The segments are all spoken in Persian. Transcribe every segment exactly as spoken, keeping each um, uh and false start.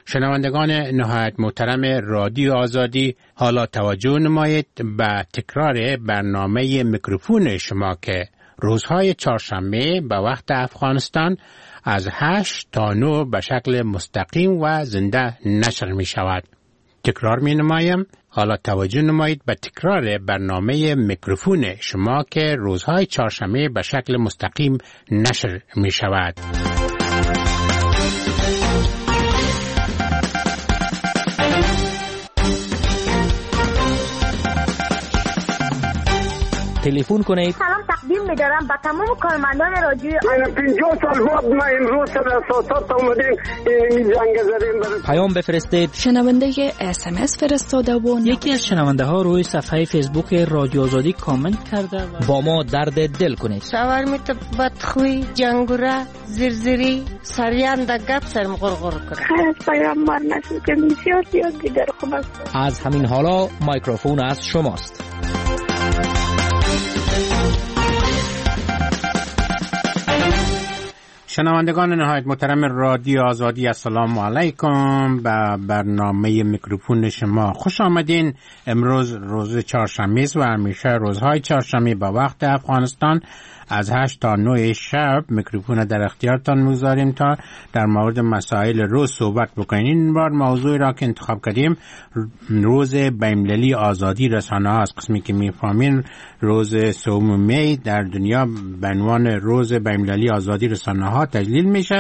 شنوندگان نهایت محترم رادیو آزادی، حالا توجه نمایید به تکرار برنامه میکروفون شما که روزهای چهارشنبه به وقت افغانستان از هشت تا نه به شکل مستقیم و زنده نشر می شود. تکرار می نمایم، حالا توجه نمایید به تکرار برنامه میکروفون شما که روزهای چهارشنبه به شکل مستقیم نشر می شود. تلفن کنید. سلام تقدیم می‌دارم به تمام کارمندان رادیو. من پنجاه سال بعد ما امروز در اساسات اومدیم این جنگ زدیم. پیام بفرستید. شنونده اس ام اس فرستاده و یکی از شنونده ها روی صفحه فیسبوک رادیو آزادی کامنت کرده و با ما درد دل کنید. شاورمیت بدخوی، جنگوره، زرزری، سریانده گپ سرم غرغر کنه. خیلی پیام مار نشد که بسیار زیاد دیگر خوب است. از همین حالا میکروفون از شماست. شنوندگان نهایت محترم رادیو آزادی، السلام علیکم. به برنامه میکروفون شما خوش آمدین. امروز روز چهارشنبه است و همیشه روزهای چهارشنبه به وقت افغانستان از هشت تا نه شب میکروفون در اختیارتان میگذاریم تا در مورد مسائل روز صحبت بکنیم. این بار موضوعی را که انتخاب کردیم روز بین‌المللی آزادی رسانه ها است. قسمی که میفهمین روز سوم می در دنیا به عنوان روز بین‌المللی آزادی رسانه ها تجلیل میشه.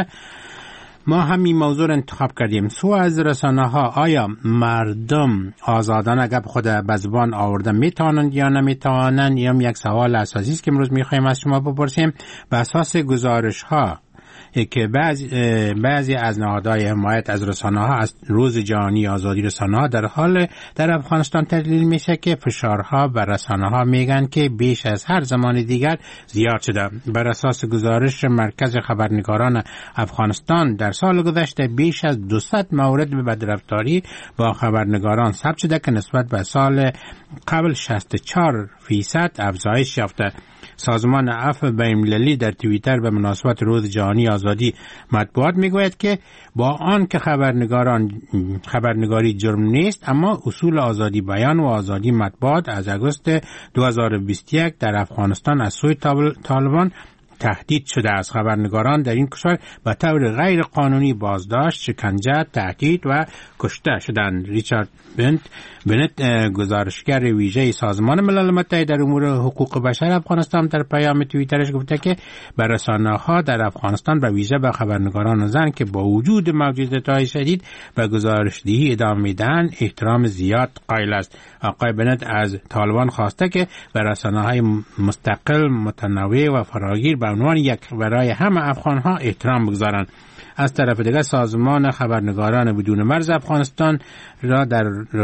ما همین موضوع را انتخاب کردیم. سو از رسانه ها، آیا مردم آزادانه گپ خود به زبان آورده میتوانند یا نمیتوانند؟ یا یک سوال اساسی است که امروز میخوایم از شما بپرسیم. به اساس گزارش ها که بعضی بعضی از نهادهای حمایت از رسانه ها از روز جهانی آزادی رسانه ها در حال در افغانستان تجلیل میشه که فشارها بر رسانه ها میگن که بیش از هر زمان دیگر زیاد شده. بر اساس گزارش مرکز خبرنگاران افغانستان در سال گذشته بیش از دویست مورد به بدرفتاری با خبرنگاران ثبت شده که نسبت به سال قبل شصت و چهار فیصد افزایش یافته. سازمان عفو بین‌المللی در توییتر به مناسبت روز جهانی آزادی مطبوعات میگوید که با آن که خبرنگاران خبرنگاری جرم نیست، اما اصول آزادی بیان و آزادی مطبوعات از آگوست دو هزار و بیست و یک در افغانستان از سوی طالبان تهدید شده است. خبرنگاران در این کشور به طور غیر قانونی بازداشت، شکنجه، تهدید و کشته شدند. ریچارد بنت بنت گزارشگر ویژه سازمان ملل متحد در امور حقوق بشر افغانستان در پیام توییترش گفته که بر رسانه‌ها در افغانستان به ویژه به خبرنگاران زن که با وجود موجودیت‌های شدید به گزارش‌دهی ادامه میدن احترام زیاد قائل است. آقای بنت از طالبان خواسته که بر رسانه‌های مستقل، متنوع و فراگیر به عنوان یک برای همه افغان‌ها احترام بگذارند. از طرف دیگر سازمان خبرنگاران بدون مرز افغانستان را در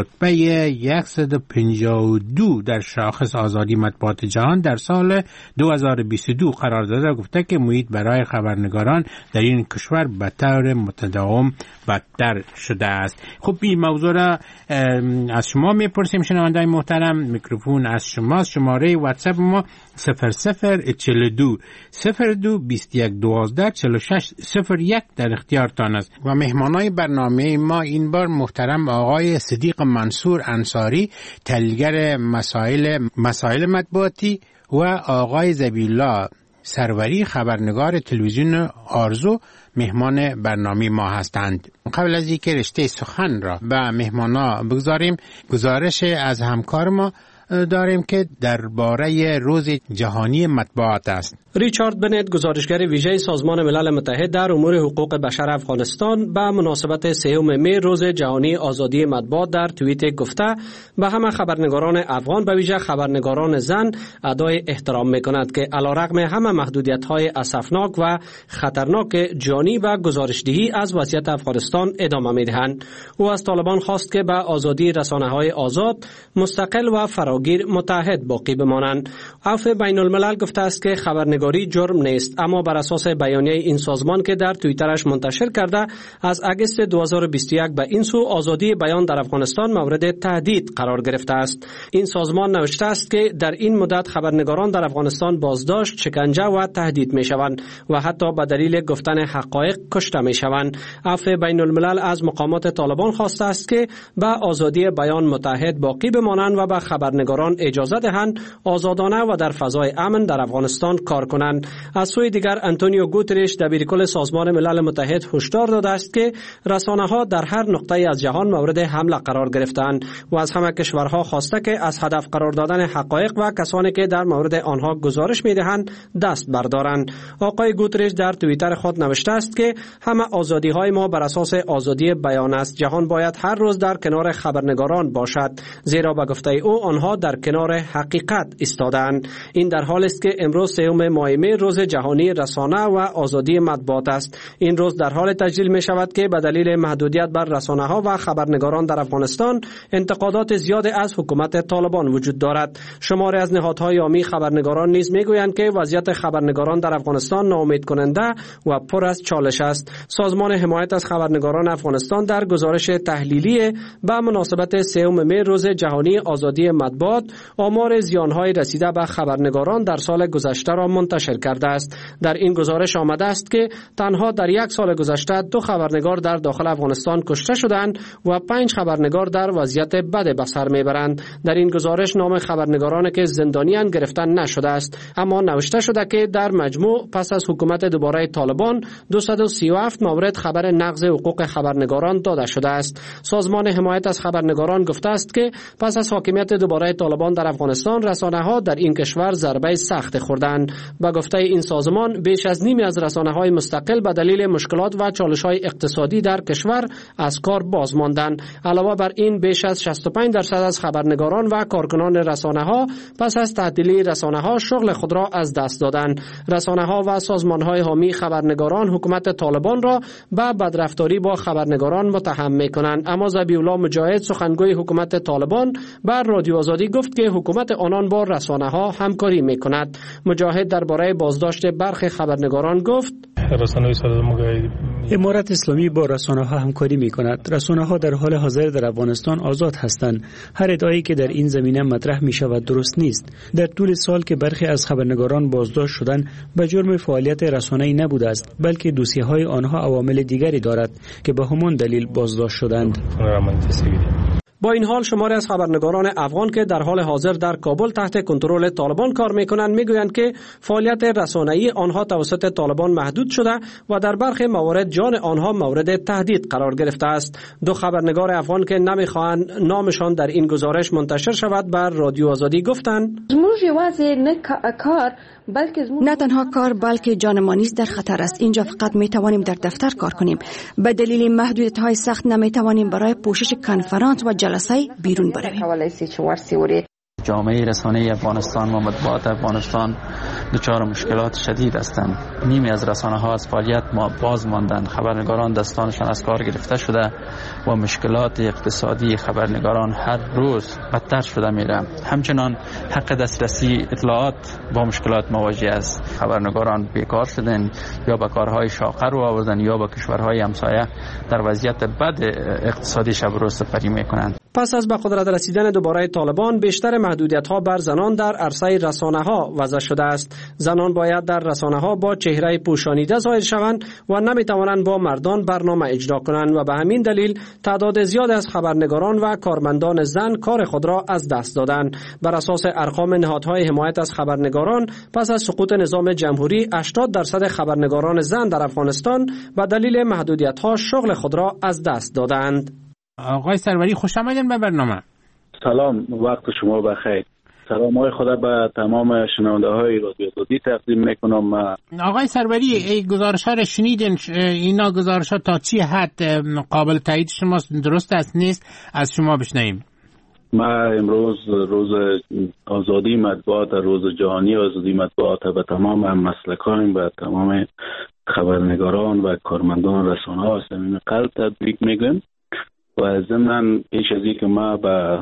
رتبه صد و پنجاه و دو در شاخص آزادی مطبوعات جهان در سال دو هزار و بیست و دو قرار داده و گفته که محیط برای خبرنگاران در این کشور به طور متداوم بدتر شده است. خب این موضوع را از شما میپرسیم شنوندگان محترم. میکروفون از شماست. شماره واتساپ ما صفر صفر چهل و دو صفر دو بیست و یک دوازده چهل و شش صفر یک در اختیارتان است. و مهمانای برنامه ما این بار محترم آقای صدیق منصور انصاری، تحلیلگر مسائل مسائل مطبوعاتی، و آقای ذبیح‌الله سروری، خبرنگار تلویزیون آرزو، مهمان برنامه ما هستند. قبل از اینکه رشته سخن را به مهمانا بگذاریم، گزارش از همکار ما داریم که درباره روز جهانی مطبوعات است. ریچارد بنت، گزارشگر ویژه سازمان ملل متحد در امور حقوق بشر افغانستان، به مناسبت سوم می روز جهانی آزادی مطبوعات در توییت گفته به همه خبرنگاران افغان، به ویژه خبرنگاران زن، ادای احترام می‌کند که علیرغم همه محدودیت‌های اسفناک و خطرناک جانی و گزارشدهی از وضعیت افغانستان ادامه می‌دهند. او از طالبان خواست که به آزادی رسانه‌های آزاد، مستقل و فراگیر فراگیر متحد باقی بمانند. عفو بین الملل گفته است که خبرنگاری جرم نیست، اما بر اساس بیانیه این سازمان که در توییترش منتشر کرده از اگست دو هزار و بیست و یک به این سو آزادی بیان در افغانستان مورد تهدید قرار گرفته است. این سازمان نوشته است که در این مدت خبرنگاران در افغانستان بازداشت، شکنجه و تهدید می شوند و حتی به دلیل گفتن حقایق کشته می شوند. عفو بین الملل از مقامات طالبان خواسته است که به آزادی بیان متحد باقی بمانند و به خبرنگاران اجازه دهند آزادانه و در فضای امن در افغانستان کار کنند. از سوی دیگر آنتونیو گوترش دبیرکل سازمان ملل متحد هشدار داده است که رسانه‌ها در هر نقطه از جهان مورد حمله قرار گرفتند و از همه کشورها خواسته که از هدف قرار دادن حقایق و کسانی که در مورد آنها گزارش می‌دهند دست بردارند. آقای گوترش در توییتر خود نوشته است که همه آزادی‌های ما بر اساس آزادی بیان است. جهان باید هر روز در کنار خبرنگاران باشد، زیرا به گفته او آنها در کنار حقیقت ایستادند. این در حالی است که امروز سوم ماه مه روز جهانی رسانه و آزادی مطبوعات است. این روز در حال تجلیل می شود که به دلیل محدودیت بر رسانه‌ها و خبرنگاران در افغانستان انتقادات زیاد از حکومت طالبان وجود دارد. شماری از نهادهای عامی خبرنگاران نیز میگویند که وضعیت خبرنگاران در افغانستان ناامید کننده و پر از چالش است. سازمان حمایت از خبرنگاران افغانستان در گزارش تحلیلی به مناسبت سوم مه روز جهانی آزادی مطبوعات آمار زیانهای رسیده به خبرنگاران در سال گذشته را منتشر کرده است. در این گزارش آمده است که تنها در یک سال گذشته دو خبرنگار در داخل افغانستان کشته شدند و پنج خبرنگار در وضعیت بد به سر میبرند. در این گزارش نام خبرنگارانی که زندانیان گرفتن نشده است، اما نوشته شده که در مجموع پس از حکومت دوباره طالبان دویست و سی و هفت مورد خبر نقض حقوق خبرنگاران داده شده است. سازمان حمایت از خبرنگاران گفته است که پس از حاکمیت دوباره طالبان در افغانستان رسانه‌ها در این کشور ضربه سخت خوردند. با گفته این سازمان بیش از نیمی از رسانه‌های مستقل به دلیل مشکلات و چالش‌های اقتصادی در کشور از کار باز ماندند. علاوه بر این بیش از شصت و پنج درصد از خبرنگاران و کارکنان رسانه‌ها پس از تعطیلی رسانه‌ها شغل خود را از دست دادند. رسانه‌ها و سازمان‌های حامی خبرنگاران حکومت طالبان را به بدرفتاری با خبرنگاران متهم می‌کنند، اما ذبیح‌الله مجاهد سخنگوی حکومت طالبان بر رادیو آزادی گفت که حکومت آنان با رسانه‌ها همکاری می‌کند. مجاهد درباره بازداشت برخی خبرنگاران گفت: امارت اسلامی با رسانه‌ها همکاری می‌کند. رسانه‌ها در حال حاضر در افغانستان آزاد هستند. هر ادعایی که در این زمینه مطرح می‌شود درست نیست. در طول سال که برخی از خبرنگاران بازداشت شدند به جرم فعالیت رسانه‌ای نبوده است، بلکه دوسیه‌های آنها عوامل دیگری دارد که به همان دلیل بازداشت شدند. با این حال شماری از خبرنگاران افغان که در حال حاضر در کابل تحت کنترل طالبان کار میکنند میگویند که فعالیت رسانه‌ای آنها توسط طالبان محدود شده و در برخی موارد جان آنها مورد تهدید قرار گرفته است. دو خبرنگار افغان که نمیخواهند نامشان در این گزارش منتشر شود بر رادیو آزادی گفتند: نه تنها کار بلکه جان ما نیز در خطر است. اینجا فقط می توانیم در دفتر کار کنیم. به دلیل محدودیت های سخت نمی توانیم برای پوشش کنفرانس و جلسه بیرون برویم. جامعه رسانه‌ای افغانستان و مطبوعات افغانستان دچار مشکلات شدید هستند. نیمی از رسانه‌ها از فعالیت باز ماندند. خبرنگاران دستانشان از کار گرفته شده و مشکلات اقتصادی خبرنگاران هر روز بدتر شده میره. همچنان حق دسترسی اطلاعات با مشکلات مواجه است. خبرنگاران بیکار شدند یا به کارهای شاقه رو آوردن یا با کشورهای همسایه در وضعیت بد اقتصادی شب روز سپری میکنند. پس از به قدرت رسیدن دوباره طالبان بیشتر محدودیت‌ها بر زنان در عرصه رسانه‌ها وضع شده است. زنان باید در رسانه‌ها با چهره پوشانیده ظاهر شوند و نمی‌توانند با مردان برنامه اجرا کنند و به همین دلیل تعداد زیاد از خبرنگاران و کارمندان زن کار خود را از دست دادند. بر اساس ارقام نهادهای حمایت از خبرنگاران پس از سقوط نظام جمهوری هشتاد درصد خبرنگاران زن در افغانستان به دلیل محدودیت‌ها شغل خود را از دست دادند. آقای سروری خوش آمدین به برنامه. سلام، وقت شما بخیر. سلام های خدا به تمام شنونده های رادیو آزادی تقدیم میکنم. آقای سروری ای گزارش ها را شنیدین، اینا گزارش ها تا چی حد قابل تایید شماست؟ درست است نیست؟ از شما بشنویم. ما امروز روز آزادی مطبوعات، روز جهانی آزادی مطبوعات، به تمام مسلکان و تمام خبرنگاران و کارمندان رسانه ها صمیم قلب تبریک میگم و ضمن پیش از اینکه ما به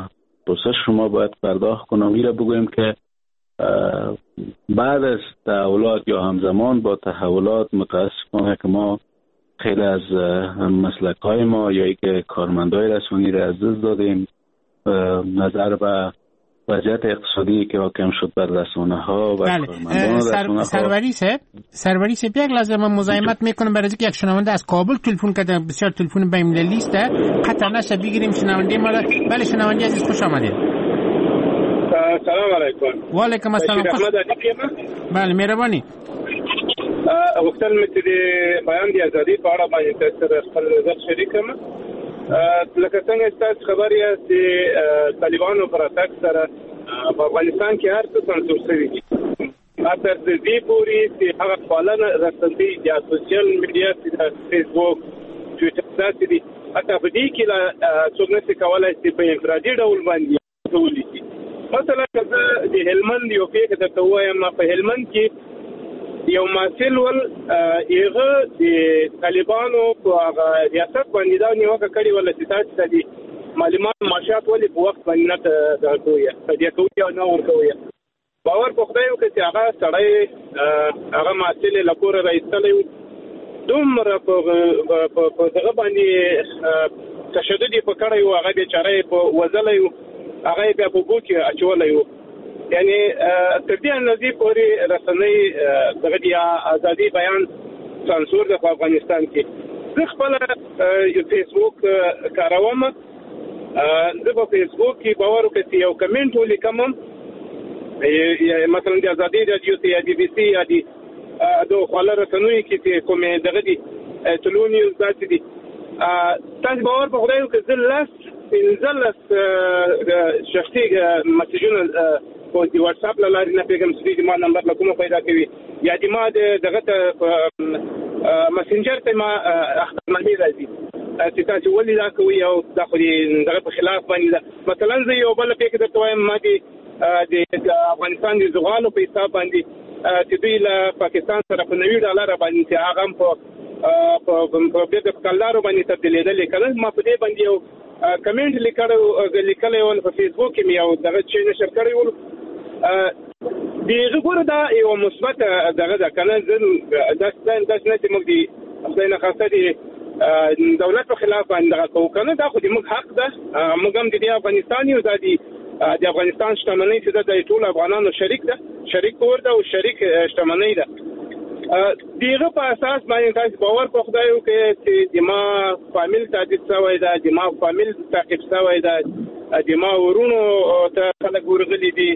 پرسش شما باید پرداخت کنم. میره بگویم که بعد از تحولات یا همزمان با تحولات متاسفانه که ما خیلی از مسلک‌های ما یا ای که کارمندای رسانه‌ای را از دست دادیم. نظر به وضعیت اقتصادی که حاکم شد بر رسانه‌ها و بله. کارمندان سر... رسانه‌ها. سروری صاحب سروری صاحب یک لحظه من مزاحمت میکنم برای اینکه یک شنونده از کابل تلفن کرده، بسیار تلفن بین لیست قطع نشه بگیریم شنونده ما را. بله شنونده عزیز خوش آمدید. سلام علیکم. و علیکم السلام. بله مهربانی. وختل مت دي بیان دي ازادي په اړه باندې تاسو خپل نظر شریکم. لکه څنګه تاسو خبري چې طالبانو پر اتاک سره په افغانستان کې هر څه سانسور شوی دي. اته د دې پوری چې هغه پالنه رسنۍ د سوشل میډیا د فیسبوک ټویټر داسې دي. اته په دې کې لا څوک نشي کولای چې په انفرادي ډول باندې ولیکي. مثلا کله د هلمند یو پیښه درته وایم، په هلمند کې یو مسل ول ایغه د طالبانو په ریاست باندې دا نیوکه کړې ول چې تاسو د معلومات معاشات ولې په وخت باندې نه درکوي په دې کوي او نه ورکوي. باور په خدای وکړي چې هغه سړی هغه مسل له کور راځي دومره په دغه باندې تشدد په کړی او هغه بیچاره په وزلې هغه بیا په ګو کې اچولې. یعنی تر دې اندازې پورې رسنۍ دغه د ازادي بیان سانسور د افغانستان کې. زه خپل فیسبوک کاروم. زه په فیسبوک کې باور وکړم چې یو کمنټ ولیکم، مثلا د ازادي رادیو ته یا بي بي سي یا د د خپل رسنوي کې کومې دغه دي ټلونیوز داسې دي. تاسو باور په خدای وکړئ زه لاس پنځلس شخصي مسیجونه په دی واتس اپ لاري نه پیغام سړي ما نمبر له کومه پیدا کوي یا د ما دغه ته مسنجر ته ما اخبارنامه راځي چې تاسو ولې دا کوي او دا خو دغه په خلاف باندې. مثلا زه یو بل پیښه درته وایم، ما د افغانستان د زغالو په حساب باندې چې دوی له پاکستان سره په نوي ډالر باندې چې هغه په په په د کلارو باندې تبدیلېدل کله ما په دې باندې یو کمنټ لیکلو لیکلو په فیسبوک کې یو دغه چې نشر کړی و. دیغه ګوره دا یو مثبت دغه د کنه زن داس داس نه چې موږ دی خدای نه خاصه دی دولت په خلاف باندې کوو کنه دا خو دې موږ حق ده. موږ هم د افغانستان یو د د افغانستان شتمنۍ چې د ټول افغانانو شریک ده، شریک کور ده او شریک شتمنۍ ده. دیغه په اساس باندې تاسو باور په خدای وکړئ چې د ما فامیل تعقیب شوی ده، د ما فامیل تعقیب شوی ده، د ما ورونو ته خلک ورغلي دي،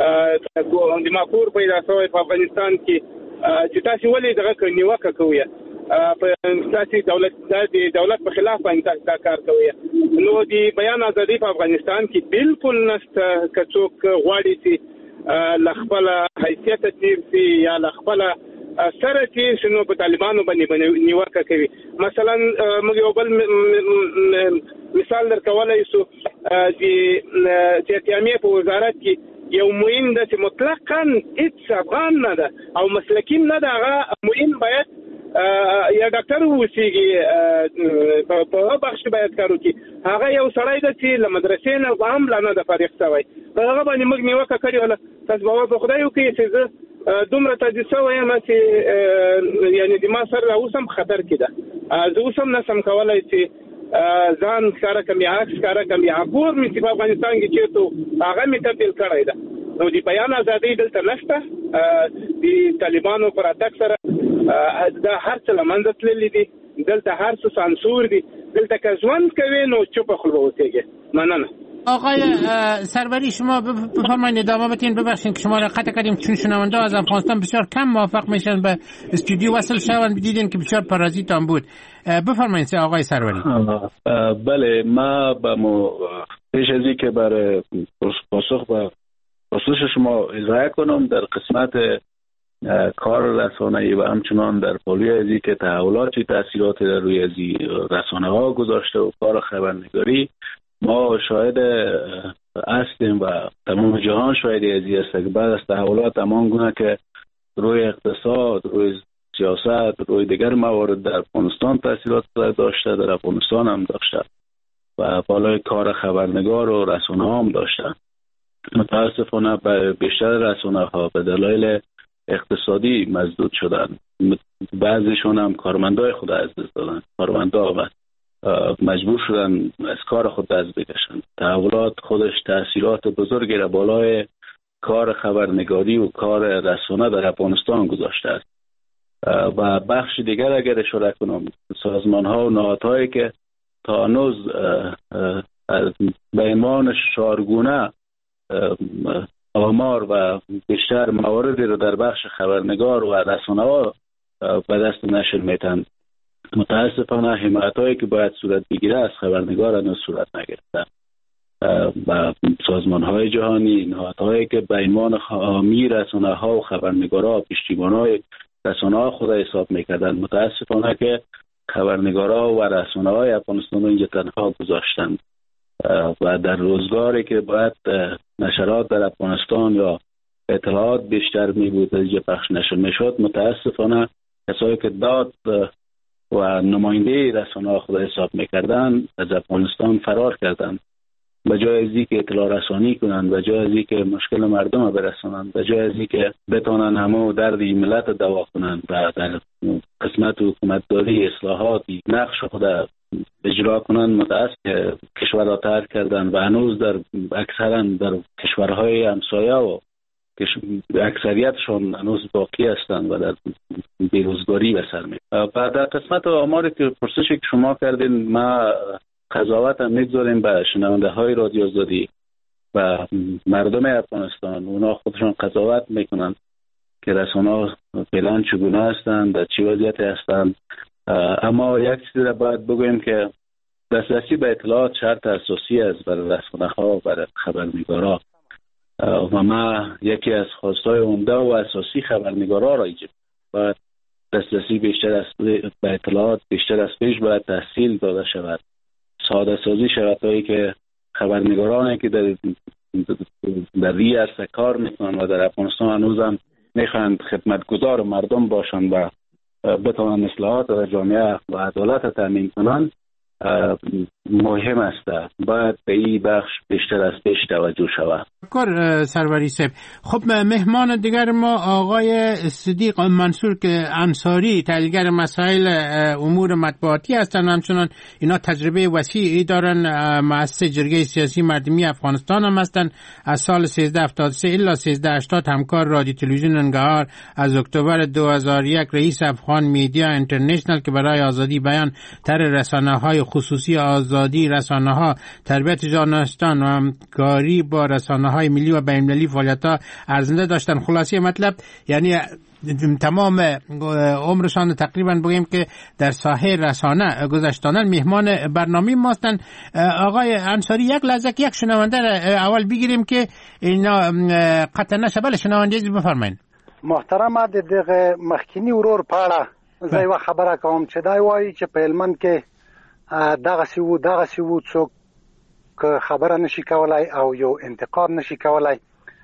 د ما کور پیدا شوی په افغانستان کې چې تاسو ولې دغه نیوکه کوئ په تاسو دولت د دولت په خلاف باندې تاسو کار کوئ. نو د بیان ازادي په افغانستان کې بالکل نشته. کڅوک غواړي چې لخپل حیثیت تیر یا لخپل سره چې شنو په طالبانو باندې نیوکه کوي. مثلا موږ یو بل مثال درکولای شو، د تیامې په وزارت کې یو معین د چې مطلقاً هیڅ افغان نه ده او مسلکین نه ده، هغه معین باید یا ډاکټر ووسیږي په بخش باید کار وکړي. هغه یو سړی ده چې له مدرسې نه هم لا نه ده فارغ شوی. په هغه باندې موږ نیوکه کړې وله. تاسو باور په خدای وکړئ چې زه دومره تجزیه وایم چې یعنی د ما سره اوس هم خطر کې ده. زه اوس هم نسم کولی چې ځان ښکاره کړم یا عکس ښکاره کړم یا کور مې چې په افغانستان کې چېرته هغه مې تبدیل کړی ده. نو د بیان ازادي دلته نشته. د طالبانو پر اتاک سره دا هر څه له منځه تللي دي. دلته هر څه سانسور دي. دلته که ژوند کوي نو چوپه خوله به اوسېږي. مننه. آقای سروری شما بفرمایید ادامه بدین. ببخشید که شما را قطع کردیم چون شنونده از افغانستان بسیار کم موافق میشن به استودیو وصل شوند. دیدین که بسیار پارازیت هم بود. بفرمایید آقای سروری. بله، ما با مو پیش از اینکه برای پاسخ به پرسش شما اضافه کنم در قسمت کار رسانه‌ای و همچنان در پالوی از اینکه تحولاتی تاثیراتی در روی از رسانه ها گذاشته و کار خبرنگاری، ما شاهد هستیم و تمام جهان شاهد ازی است که بعد از تحولات همان گونه که روی اقتصاد، روی سیاست، روی دیگر موارد در افغانستان تاثیرات داشته، در افغانستان هم داشته. و بالای کار خبرنگار و رسانه ها هم داشتن. متاسفانه بیشتر رسانه ها به دلایل اقتصادی مسدود شدن. بعضیشون هم کارمندای خود از دست دادن. کارمندا و مجبور شدن از کار خود دست بکشن. تحولات خودش تأثیرات بزرگی را بالای کار خبرنگاری و کار رسانه در افغانستان گذاشته است. و بخش دیگر اگر اشاره کنم، سازمان ها و نهادهایی که تا هنوز به عنوان شارگونه آمار و بیشتر مواردی رو در بخش خبرنگار و رسانه ها به دست نشر میتن، متاسفانه حمایت‌هایی که باید صورت بگیره از خبرنگار هنوز صورت نگرفته. و سازمان‌های جهانی، نهادهایی که به عنوان حامی رسانه‌ها و خبرنگارا، پشتیبان‌های رسانه‌ها خود حساب می‌کردن، متاسفانه که خبرنگارا و رسانه‌های افغانستان رو اینجا تنها گذاشتن و در روزگاری که باید نشرات در افغانستان یا اطلاعات بیشتر می‌بود اینجا پخش نشر می‌شد، متاسفانه کسایی که داد و نماینده رسانه‌ها خود حساب می‌کردن از افغانستان فرار کردند. به جای از اینکه اطلاع رسانی کنند، به جای از اینکه مشکل مردم را برسانند، به جای از اینکه بتوانند همه درد ملت دوا کنند و در قسمت حکومتداری اصلاحاتی نقش خود اجرا کنند، متأسف که کشورها ترک کردند و هنوز در اکثرا در کشورهای همسایه و اکثریتشون هنوز باقی هستند و در بیروزگاری به سر میبرند. بعد در قسمت آماری که پرسشی که شما کردین، ما قضاوت هم میگذاریم به شنونده های رادیو آزادی و مردم افغانستان. اونا خودشون قضاوت میکنن که رسانه‌ها فعلا چگونه هستند، در چه وضعیتی هستند. اما یک چیزی را باید بگویم که دسترسی به اطلاعات شرط اساسی است برای رسانه‌ها و برای خبرنگارا و ما یکی از خواستهای عمده و اساسی خبرنگارا را ایجاد باید دسترسی بیشتر از به اطلاعات بیشتر از پیش باید تحصیل داده شود، ساده سازی شرایطی که خبرنگارانی که در در ری عرصه کار میکنن و در افغانستان هنوز هم میخواهند خدمتگزار مردم باشند و بتوانند اصلاحات در جامعه و عدالت تامین کنند مهم است. باید به این بخش بیشتر از پیش توجه شود. کار سروری صاحب، خب مهمان دیگر ما آقای صدیق منصور که انصاری تحلیلگر مسائل امور مطبوعاتی هستند، همچنان اینا تجربه وسیعی دارن، مؤسس جرگه سیاسی مردمی افغانستان هم هستند، از سال سیزده هفتاد و سه الی سیزده هشتاد همکار رادیو تلویزیون ننگرهار، از اکتبر دو هزار و یک رئیس افغان میدیا اینترنشنال که برای آزادی بیان تر رسانه‌های خصوصی آزادی رسانه‌ها، تربیت ژورنالیستان و همکاری با رسانه‌های ملی و بین‌المللی فعالیت‌ها ارزنده داشتن. خلاصه مطلب یعنی تمام عمرشان تقریبا بگیم که در ساحه رسانه گذشتانن. مهمان برنامه ما هستند. آقای انصاری، یک لحظه که یک شنونده اول بگیریم که اینا قطع نشه. بله شنونده بفرمایید. محترم دغه مخکینی ورور پاړه زه یو خبره کوم چې دا وایي چې په هلمند کې دغه سی وو دغه سی وو څوک خبره نشي کولای او یو انتقاد نشي کولای.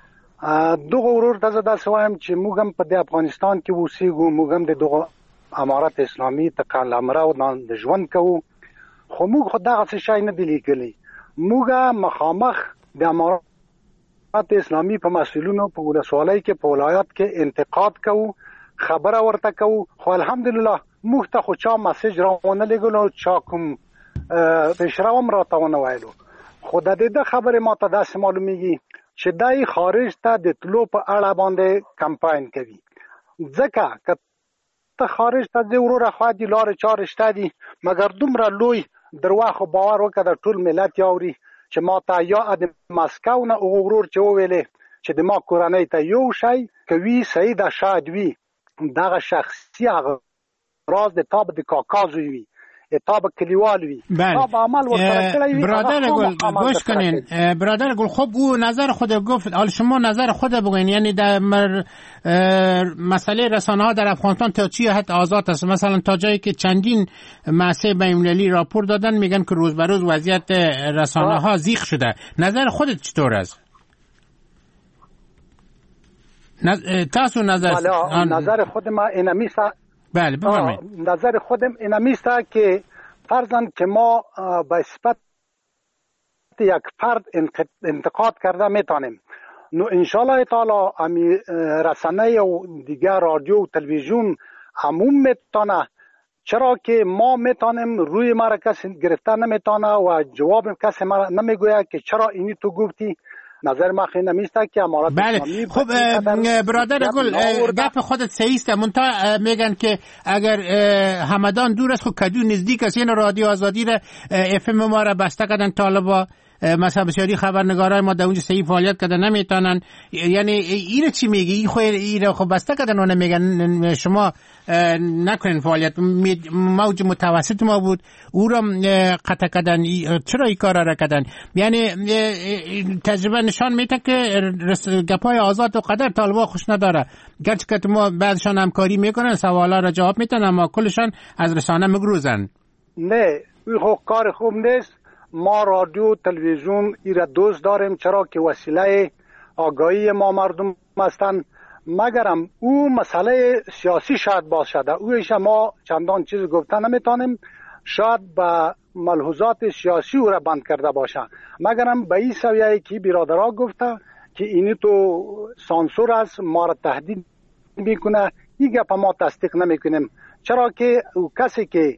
دغه ورور ته زه داسې وایم چې موږ هم په دې افغانستان کې اوسېږو، موږ هم د دغه امارت اسلامي ته قلمرو او د ژوند کوو، خو موږ خو دغسې شی نه دی لیکلی. موږ مخامخ د امارت اسلامي په مسؤلینو په ولسوالۍ کې په ولایت کې انتقاد کوو، خبره ورته کوو، خو الحمدلله موږ ته خو چا مسیج راونه لګلو، چا کوم پیشرو هم راته ونه ویلو. خو د دې خبرې ماته داسې معلومیږي چې دای خارج ته د تلو په اړه باندې کمپاین کوي. ځکه که ته خارج ته ځې وروره خوا دي لارې چارې شته دي، مګر دومره لوی درواغ خو باور وکړه د ټول ملت یاوري چې ما ته یا د مسکو نه هغه ورور چې وویلې چې د ما کورنۍ ته یو شی کوي صحیح ده، شاید وي دغه شخصي راز د تاب د کاکاز وي، تاب کلیوال وی، تاب عمل ورسره کړی وی. برادر گل گوش کنین، برادر گل خب او نظر خود گفت، حالا شما نظر خود بگین. یعنی در مسئله رسانه ها در افغانستان تا چی حد آزاد است؟ مثلا تا جایی که چندین مؤسسه بین‌المللی راپور دادن میگن که روز به روز وضعیت رسانه ها زیغ شده. نظر خودت چطور است؟ تاسو نظر نظر خود ما اینمیست. بله بفرمایید. نظر خودم اینمیست که فرضاً که ما به صفت یک فرد انتقاد کرده میتونیم. نو انشالله تعالی امی رسانه و دیگر رادیو و تلویزیون عموم میتونه، چرا که ما میتونیم روی ما را کسی گرفته نمیتونه و جواب کسی ما نمیگوید که چرا اینی تو گفتی. نظر ما خیلی نمیسته که امارات بله. خب برادر گل گپ خودت صحیح است، منتها میگن که اگر همدان دور است خب کدو نزدیک است. این رادیو آزادی را اف ام ما را بسته کردن طالبا، مثلا بسیاری خبرنگارای ما در اونجا صحیح فعالیت کردن نمیتونن. یعنی این چی میگی؟ این خو این خب بسته کردن و نمیگن شما نکنین فعالیت. موج متوسط ما بود او را قطع کردن، چرا این کار را کردن؟ یعنی تجربه نشان میده که گپای آزاد و قدر طالبا خوش نداره، گرچه که ما بعضشان همکاری میکنن، سوالا را جواب میتن، اما کلشان از رسانه مگروزن. نه این کار خوب نیست. ما رادیو تلویزیون ایره دوست داریم، چرا که وسیله آگاهی ما مردم هستند. مگرم او مسئله سیاسی شاید باشد، اویش ما چندان چیز گفته نمیتونیم، شاید به ملحوظات سیاسی او را بند کرده باشه. مگرم به این سویه که برادرها گفته که اینی تو سانسور است، ما را تهدید میکنه، این گپ ما تصدیق نمیکنیم. چرا که او کسی که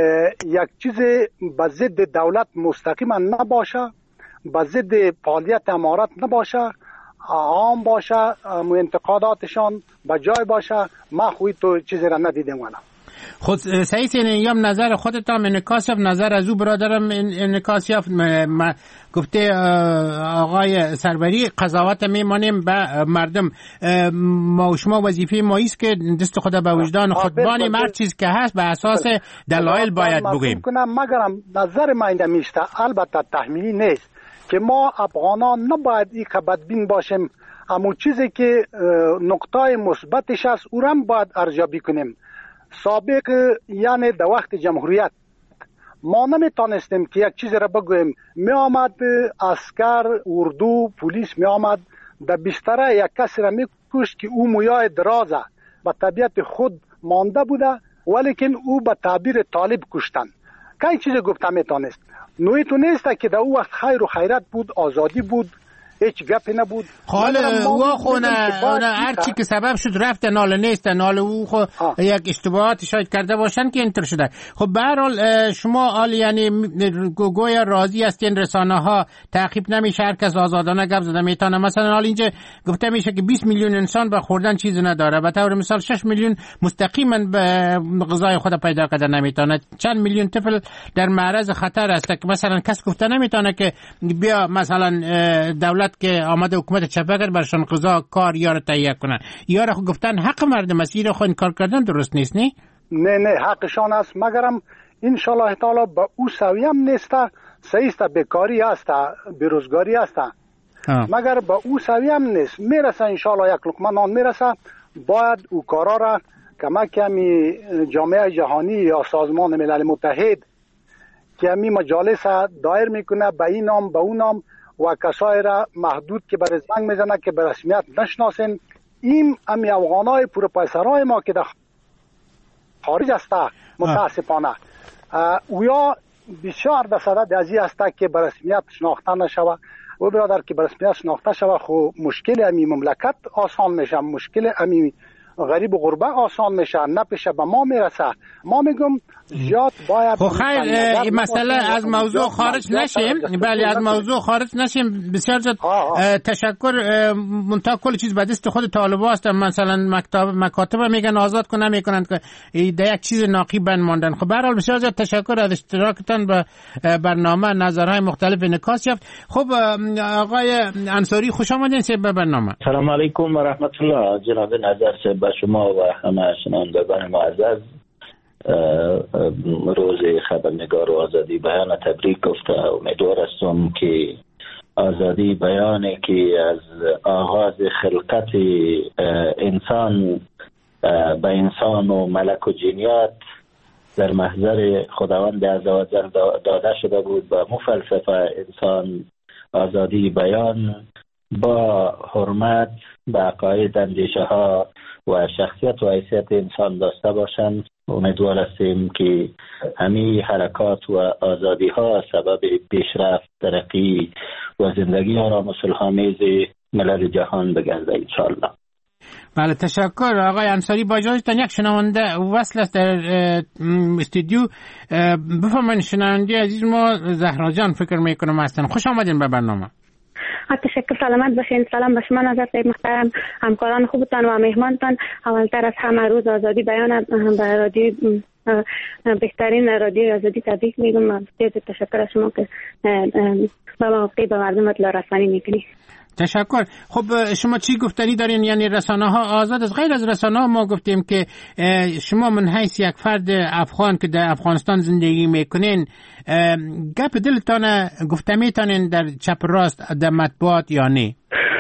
یک چیز به ضد دولت مستقیما نباشه، به ضد فعالیت امارات نباشه، عام باشه، انتقاداتشان به جای باشه، ما خوی تو چیزی را ندیدیم. وانا خود سعید اینیم نظر خودت هم انعکاس یافت، نظر از او برادرم انعکاس یافت. گفته آقای سروری قضاوت میمانیم به مردم، ما و شما وظیفه ما است که دست خود به وجدان خودبانیم، هر چیز که هست به اساس دلایل باید بگیم. مگرم نظر من این میشته، البته تحمیلی نیست که ما افغانان نباید این که بدبین باشیم، اما چیزی که نقطه مثبتش است او را باید ارزیابی کنیم. سابق یعنی در وقت جمهوریت ما نمیتونستیم که یک چیز را بگویم. می آمد عسکر، اردو، پلیس می آمد در بستر یک کسی را می کشت که او مویای درازه به طبیعت خود مانده بوده، ولیکن او به تعبیر طالب کشتن. که چیز گفته میتونست. نوعی تو نیسته که در او وقت خیر و خیرت بود، آزادی بود، هیچ گپی نبود. حال او خونه هر چی که سبب شد رفت، نال نیست، نال او خو یک اشتباهات شاید کرده باشن که اینطور شده. خب به هر حال شما حال یعنی گویا راضی هستین رسانه ها تعقیب نمیشه، هر کس آزادانه گپ زده میتونه. مثلا حال اینجا گفته میشه که بیست میلیون انسان به خوردن چیزی نداره، به طور مثال شش میلیون مستقیما به غذای خود پیدا کردن نمیتونه، چند میلیون طفل در معرض خطر است که مثلا کس گفته نمیتونه که بیا مثلا دولت که آمده حکومت چپه کرد برشان غذا کار یار تهیه کنن. یار خود گفتن حق مردم است، ایره خود کار کردن درست نیست. نه نه نه حقشان است، مگرم انشالله تعالی با او سویه هم نیست. صحیح است، بیکاری است، بیروزگاری است، مگر با او سویه هم نیست. میرسه انشالله یک لقمه نان میرسه. باید او کارا را کمک همی جامعه جهانی یا سازمان ملل متحد که همی مجالس دایر میکنه به این نام به اون نام و کسای را محدود که بر زنگ میزنه که به رسمیت نشناسن، این امی افغانای پروپایسرای ما که در خارج است متاسفانه اویا بسیار در صدد ازی است که به رسمیت شناخته نشوه. و برادر که به رسمیت شناخته شوه خو مشکل امی مملکت آسان میشه، مشکل امی غریب و غربه آسان میشه، نه پیش به ما میرسه. ما میگم زیاد باید خب خیر این مسئله از موضوع خارج نشیم. بله از موضوع خارج نشیم. بسیار زیاد تشکر. منتها کل چیز به دست خود طالبا است. مثلا مکتب مکاتب میگن آزاد کنه میکنن که در یک چیز ناقی بند ماندن. خب به هر حال بسیار زیاد تشکر از اشتراکتان به برنامه، نظرهای مختلف انعکاس یافت. خب آقای انصاری خوش آمدین به برنامه. سلام علیکم و رحمت الله جناب نظر صاحب، به شما و همه شنوندگان معزز روز خبرنگار و آزادی بیان تبریک گفته. امیدوار هستم که آزادی بیانی که از آغاز خلقت انسان به انسان و ملک و جنیات در محضر خداوند عزوجل داده شده بود، با مفلسفه انسان آزادی بیان با حرمت به عقاید، اندیشه ها و شخصیت و حیثیت انسان داشته باشند امیدوار هستیم که همین حرکات و آزادی ها سبب پیشرفت، ترقی و زندگی آرام و صلح‌آمیز ملل جهان بگرده انشاءالله. بله تشکر آقای انصاری. با اجازهتان یک شنونده وصل است در استودیو. بفرمایید شنونده عزیز ما زهرا جان فکر میکنم هستن. خوش آمدین به برنامه. تشکر، سلامت باشین. سلام به شما نظر سید محترم، همکاران خوبتان و مهمانتان. اولتر از همه روز آزادی بیان به رادیو بهترین رادیو آزادی تبریک میگم. بسیار تشکر از شما که به موقع به مردم اطلاع رسانی میکنید. تشکر. خب شما چی گفتنی دارین؟ یعنی رسانه ها آزاد است؟ غیر از رسانه ها ما گفتیم که شما من حیث یک فرد افغان که در افغانستان زندگی میکنین گپ دلتان گفته میتونین در چپ راست در مطبوعات یا نه؟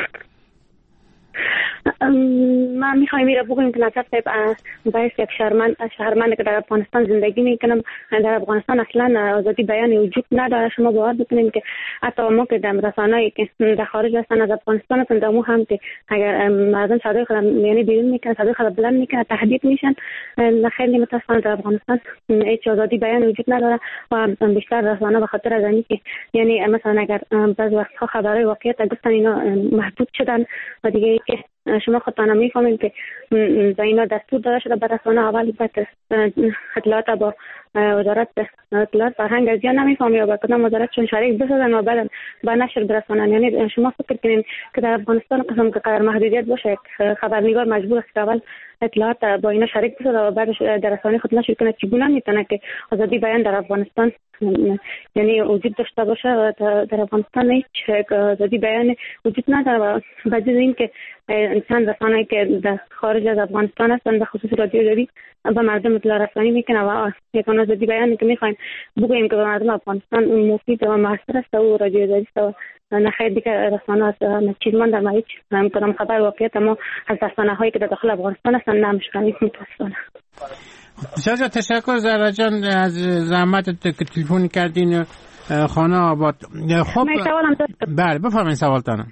ما میخوایم میره بگویم که نظر صاحب باعث یک شهرمند شهرمند که در افغانستان زندگی میکنم، در افغانستان اصلا آزادی بیان وجود نداره. شما باور بکنید که حتی ما که در رسانه‌ای که در خارج هستن از افغانستان هستن، دمو هم که اگر مردم صدای خود یعنی بیرون میکنن، صدای خود بلند میکنن، تهدید میشن. خیلی متاسفانه در افغانستان هیچ آزادی بیان وجود نداره و بیشتر رسانه به خاطر از اینکه که یعنی مثلا اگر بعضی وقتها خبرهای واقعیت گفتن اینا محدود شدن و دیگه که شما خودتان میفهمید که اینا دستور داده شده به رسانه اول باید اطلاعات با وزارت اطلاعات فرهنگ از یا نمیفهمی یا با کدام وزارت چون شریک بسازن و بعد با نشر برسانن. یعنی شما فکر کنین که در افغانستان قسم که قرار محدودیت باشه، خبرنگار مجبور است که اول اطلاعات با اینا شریک بسازه و بعدش در رسانه خود نشر کنه. چگونه میتونه که آزادی بیان در افغانستان یعنی وجود داشته باشه و در افغانستان هیچ آزادی بیان وجود نداره؟ و بعد از این که چند رسانه‌ای که در خارج از افغانستان هستن به خصوص رادیو آزادی به مردم اطلاع رسانی میکنه و یکان آزادی بیانی که میخوایم بگوییم که به مردم افغانستان مفید و موثر است و رادیو آزادی است و نخیر دیگه رسانه است. چیزمان در ما هیچ کدام خبر واقعیت ما از رسانه هایی که در داخل افغانستان هستن نمیشنویم متاسفانه. بسیار تشکر زهرا جان از زحمتت که تلفن کردین خانه آباد. خب بله بفرمایید سوالتان.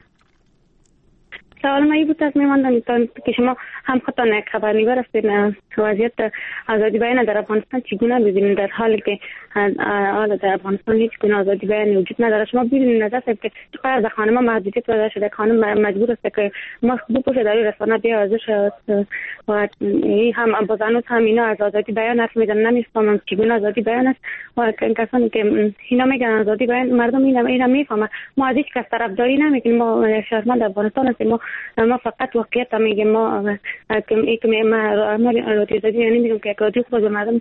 سوال ما این بود از میماندن که شما هم خودتان یک خبرنگار هستید، وضعیت آزادی بیان در افغانستان چگونه ببینید در حالی که حالا در افغانستان هیچ گونه آزادی بیان وجود نداره؟ شما ببینید نظر صاحب که چقدر در خانه ما محدودیت وضع شده، خانه مجبور است که ما بپوشه در رسانه بیا ازش و این هم با زنوت هم اینا از آزادی بیان حرف میزنن، نمیفهمم چگونه آزادی بیان است و کسانی که اینا میگن آزادی بیان مردم اینا اینا میفهمن. ما از هیچ کس طرفداری نمیکنیم، ما شهروند افغانستان هستیم، ما ما فقط واقعیت میگیم. ما که ما رادیو آزادی یعنی میگم که رادیو خود به مردم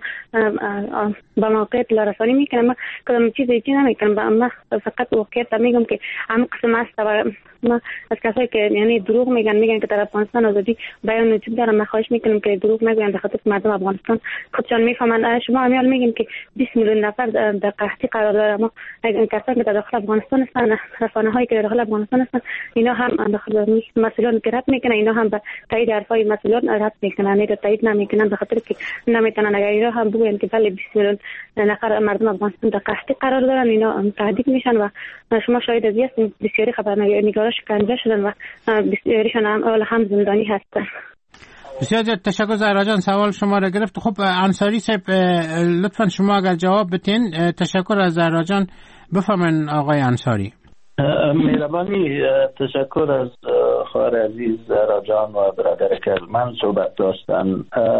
با موقع اطلاع رسانی میکنه، ما کدام چیزی چی نمیکنم، ما فقط واقعیت میگم که هم قسم است و ما از کسایی که یعنی دروغ میگن میگن که در افغانستان آزادی بیان وجود داره، ما خواهش میکنم که دروغ نگوین به خاطر مردم افغانستان خودشان میفهمن. شما همیان میگین که بیست میلیون نفر در قحطی قرار داره، ما کسایی که در داخل افغانستان هستن، رسانه هایی که در داخل افغانستان هستن اینا هم داخل مسئولان که رد میکنن، اینا هم به تایید حرفای مسئولان رد میکنن، نه تایید نمیکنن به خاطر که نمیتونن. اگر اینا هم بگوین که بله بیست میلیون نفر مردم افغانستان در قحطی قرار دارن، اینا تهدید میشن و شما شاهد از این بسیاری خبرنگارا شکنجه شدن و بسیاریشان هم اول هم زندانی هستن. بسیار تشکر زهرا جان، سوال شما را گرفت. خب انصاری صاحب لطفا شما اگر جواب بتین. تشکر از زهرا جان. بفرمایید آقای انصاری. مهربانی تشکر از خواهر عزیز زهرا جان و برادر که من صحبت داشتن.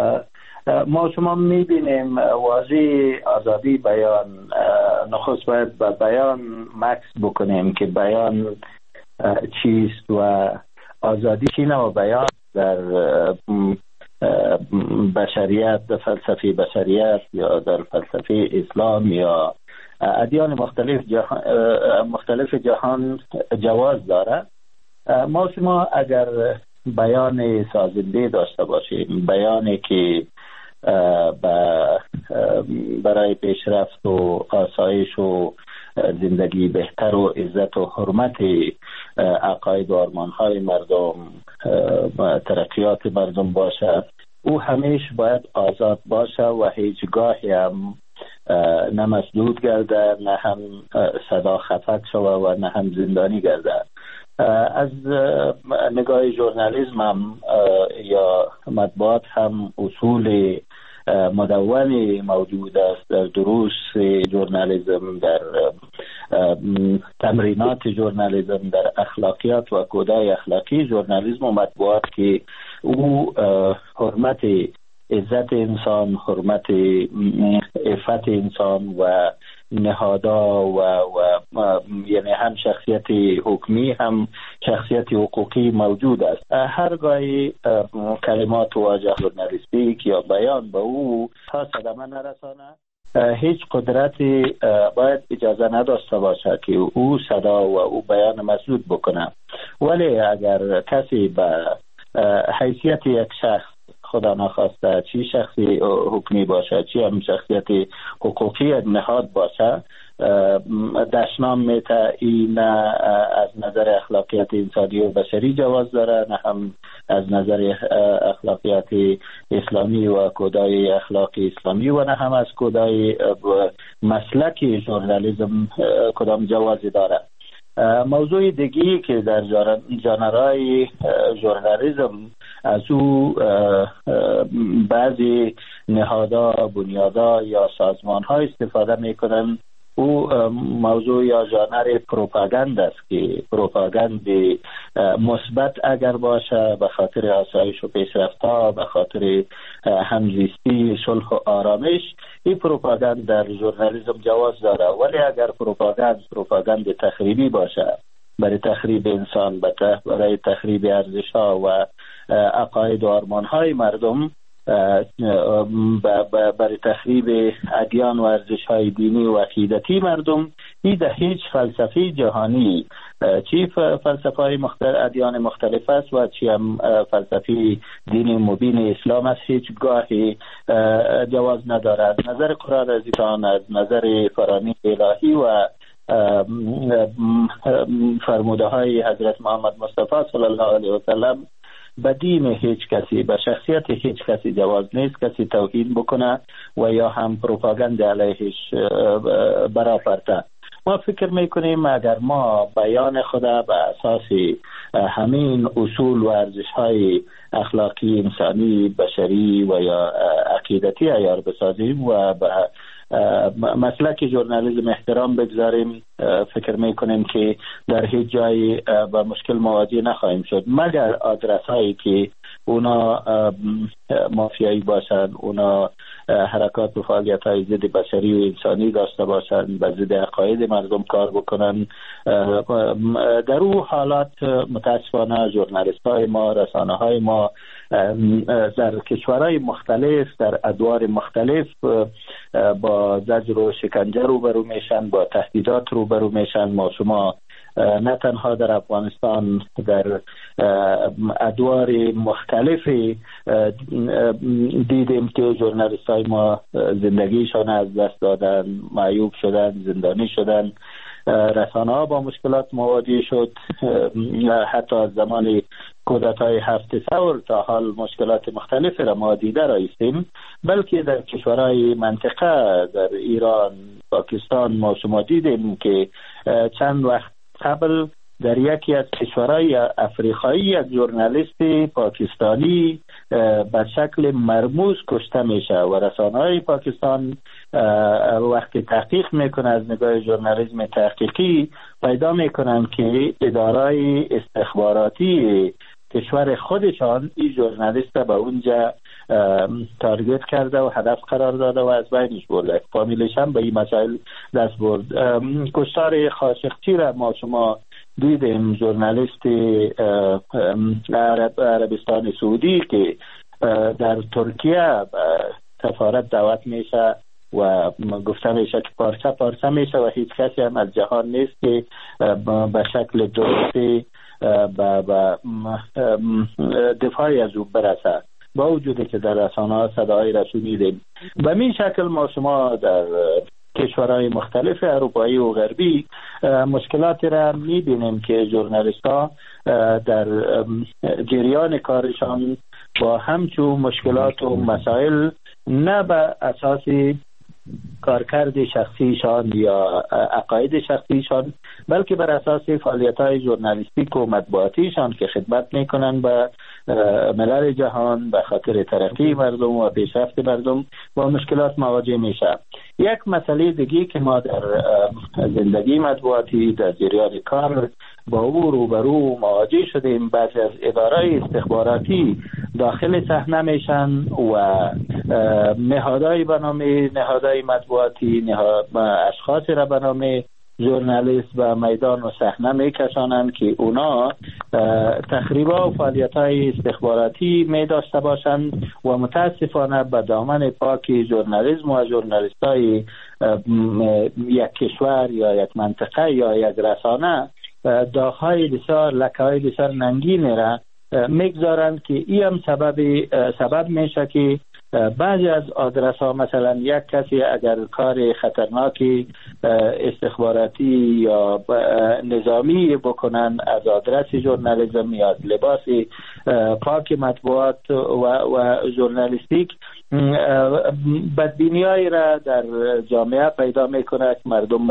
ما شما میبینیم واژه آزادی بیان نخست باید به بیان مکس بکنیم که بیان چیست و آزادی چی نوع بیان در بشریت، در فلسفه بشریت یا در فلسفه اسلام یا ادیان مختلف جهان مختلف جهان جواز داره. ما شما اگر بیان سازنده داشته باشیم، بیانی که برای پیشرفت و آسایش و زندگی بهتر و عزت و حرمت عقاید و آرمان‌های مردم، ترقیات مردم باشه، او همیشه باید آزاد باشه و هیچگاهی هم نه مسدود گرده، نه هم صدا خفت شوه و نه هم زندانی گرده. از نگاه ژورنالیسم هم یا مطبوعات هم اصول مدون موجود است، در دروس ژورنالیسم، در تمرینات ژورنالیسم، در اخلاقیات و کودای اخلاقی ژورنالیسم و مطبوعات که او حرمت عزت انسان، حرمت عفت انسان و نهادا و, و یعنی هم شخصیت حکمی هم شخصیت حقوقی موجود است. هرگاهی کلمات واجه ژورنالیستیک یا بیان به او تا صدمه نرسانه، هیچ قدرتی باید اجازه نداشته باشه که او صدا و او بیان مسدود بکنه. ولی اگر کسی به حیثیت یک شخص، خدا نخواسته چی شخصی حکمی باشه چی هم شخصیت حقوقی نهاد باشه، دشنام میته این نه از نظر اخلاقیات انسانی و بشری جواز داره، نه هم از نظر اخلاقیات اسلامی و کودای اخلاقی اسلامی و نه هم از کودای مسلک ژورنالیسم کدام جوازی داره. موضوع دیگی که در ژانرهای ژورنالیسم از او بعضی نهادها، بنیادها یا سازمان‌ها استفاده میکنن، او موضوع یا ژانر پروپاگاند است که پروپاگاند مثبت اگر باشه به خاطر آسایش و پیشرفت‌ها، به خاطر همزیستی، صلح و آرامش، این پروپاگاند در ژورنالیسم جواز داره. ولی اگر پروپاگاند پروپاگاند تخریبی باشه، برای تخریب انسان، برای تخریب ارزش‌ها و عقاید و آرمان‌های مردم، برای تخریب ادیان و ارزش‌های دینی و عقیدتی مردم، این در هیچ فلسفه جهانی، چی فلسفه‌های مختلف ادیان مختلف است و چی هم فلسفه دین مبین اسلام است، هیچ گاهی جواز ندارد. از نظر قرآن عزیزان، از نظر فرانی الهی و فرموده های حضرت محمد مصطفی صلی الله علیه و سلم، به دین هیچ کسی، به شخصیت هیچ کسی جواز نیست کسی توهین بکنه و یا هم پروپاگاند علیهش برآورده. ما فکر میکنیم اگر ما بیان خدا به اساس همین اصول و ارزش‌های اخلاقی، انسانی، بشری و یا عقیدتی عیار بسازیم و به مسلک ژورنالیسم احترام بگذاریم، فکر میکنیم که در هیچ جایی با مشکل مواجه نخواهیم شد، مگر آدرس هایی که اونا مافیایی باشن، اونا حرکات و فعالیت های ضد بشری و انسانی داشته باشن، به ضد عقاید مردم کار بکنن. در اون حالات متاسفانه ژورنالیست های ما، رسانه های ما در کشورهای مختلف در ادوار مختلف با زجر و شکنجه روبرو میشن، با تهدیدات روبرو میشن. ما شما نه تنها در افغانستان در ادوار مختلفی دیدیم که ژورنالیست های ما زندگیشان از دست دادن، معیوب شدن، زندانی شدن. رسانه ها با مشکلات مواجه شد، حتی از زمان کودتای هفت ثور تا حال مشکلات مختلفی را ما دیده رایستیم. بلکه در کشورهای منطقه، در ایران، پاکستان، ما شما دیدیم که چند وقت قبل در یکی از کشورهای افریقایی یک ژورنالیست پاکستانی به شکل مرموز کشته میشه و رسانه‌های پاکستان وقتی تحقیق میکنه از نگاه ژورنالیسم تحقیقی پیدا میکنن که ادارای استخباراتی کشور خودشان این ژورنالیست به اونجا تارگت کرده و هدف قرار داده و از بینش برده. فامیلش هم به این مسائل دست برد. کشتار خاشقچی را ما شما دیدیم، ژورنالیست عرب عربستان سعودی که در ترکیه سفارت دعوت میشه و گفته میشه که پارچه پارچه میشه و هیچ کسی هم از جهان نیست که به شکل درستی به دفاعی از او برسه، با وجودی که در رسانه ها صدای را شنیدیم. به این شکل ما شما در کشورهای مختلف اروپایی و غربی مشکلاتی را می‌بینیم که ژورنالیست ها در جریان کارشان با همچون مشکلات و مسائل نه به اساس کارکرد شخصیشان یا عقاید شخصیشان، بلکه بر اساس فعالیت‌های ژورنالیستیک و مطبوعاتیشان که خدمت میکنن به ملل جهان به خاطر ترقی مردم و پیشرفت مردم با مشکلات مواجه میشه. یک مسئله دیگه که ما در زندگی مطبوعاتی در جریان کار با او روبرو مواجه شدیم، بعضی از ادارای استخباراتی داخل صحنه میشن و نهادهای به نام نهادهای مطبوعاتی اشخاص را به نام ژورنالیست به میدان و صحنه میکشانند که اونا تخریبا و فعالیت‌های استخباراتی می داشته باشند و متاسفانه به دامن پاک ژورنالیسم و ژورنالیستای یک کشور یا یک منطقه یا یک رسانه داغ‌های بسیار لکه‌های بسیار ننگین را میگذارند که این هم سبب سبب میشه که بعضی از آدرس ها مثلا یک کسی اگر کار خطرناکی استخباراتی یا نظامی بکنن از آدرس ژورنالیسم یا از لباس پاک مطبوعات و, و ژورنالیستیک بدبینی‌هایی را در جامعه پیدا میکنه که مردم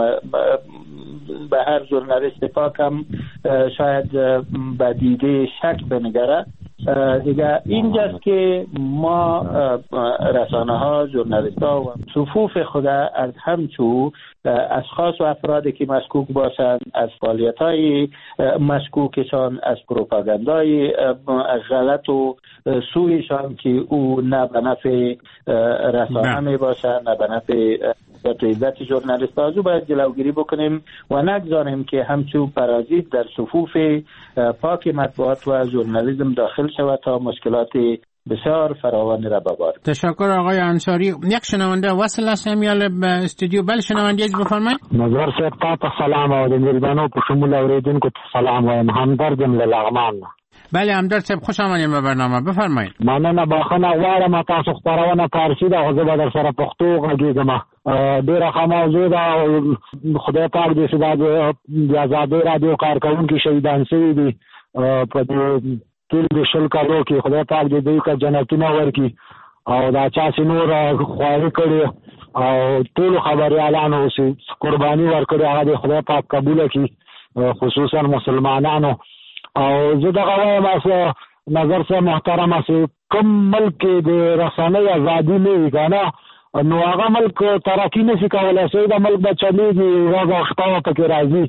به هر ژورنالیست پاک هم شاید به دیده شک بنگره. دیگه اینجاست که ما رسانه ها، ژورنالیست ها و صفوف خود از همچو اشخاص و افرادی که مشکوک باشند از فعالیت های مشکوکشان، از پروپاگاندای غلط و سویشان که او نه به نفع رسانه می باشند نه به نفع عزت ژورنالیست ها، باید جلوگیری بکنیم و نگذاریم که همچون پرازیت در صفوف پاک مطبوعات و ژورنالیسم داخل شود تا مشکلات بسیار فراوانی را ببارد. تشکر آقای انصاری. یک شنونده وصل است میال به استودیو. بله شنونده اجازه بفرمایید. نظر صاحب تا سلام او د میربانو په شمول اوریدونکو سلام وایم. همدردم له لغمان. بله همدرد صاحب خوش آمدید به برنامه، بفرمایید. مننه، بخښنه غواړم تاسو خبرونه فارسي ده، زه به در سره پښتو غږیږم. ډیره ښه موضوع ده. خدای پاک دې چې دا د ازادۍ راډیو کارکوونکي شهیدان شوي دي په ټول د شل کالو کې، خدای پاک دې دوی ته جنتونه ورکړي او دا چا چې نور خواري کړي او ټول خبریالانو چې قرباني ورکړي هغه دې خدای پاک قبول کړي، خصوصا مسلمانانو. او زه دغه وایم چې نظر سره محترم چې کوم ملک کې د رسنۍ ازادي نه وي که نه، نو هغه ملک ترقي نشي کولی. چې دا ملک به چلېږي ورځ او شپه پکې راځي،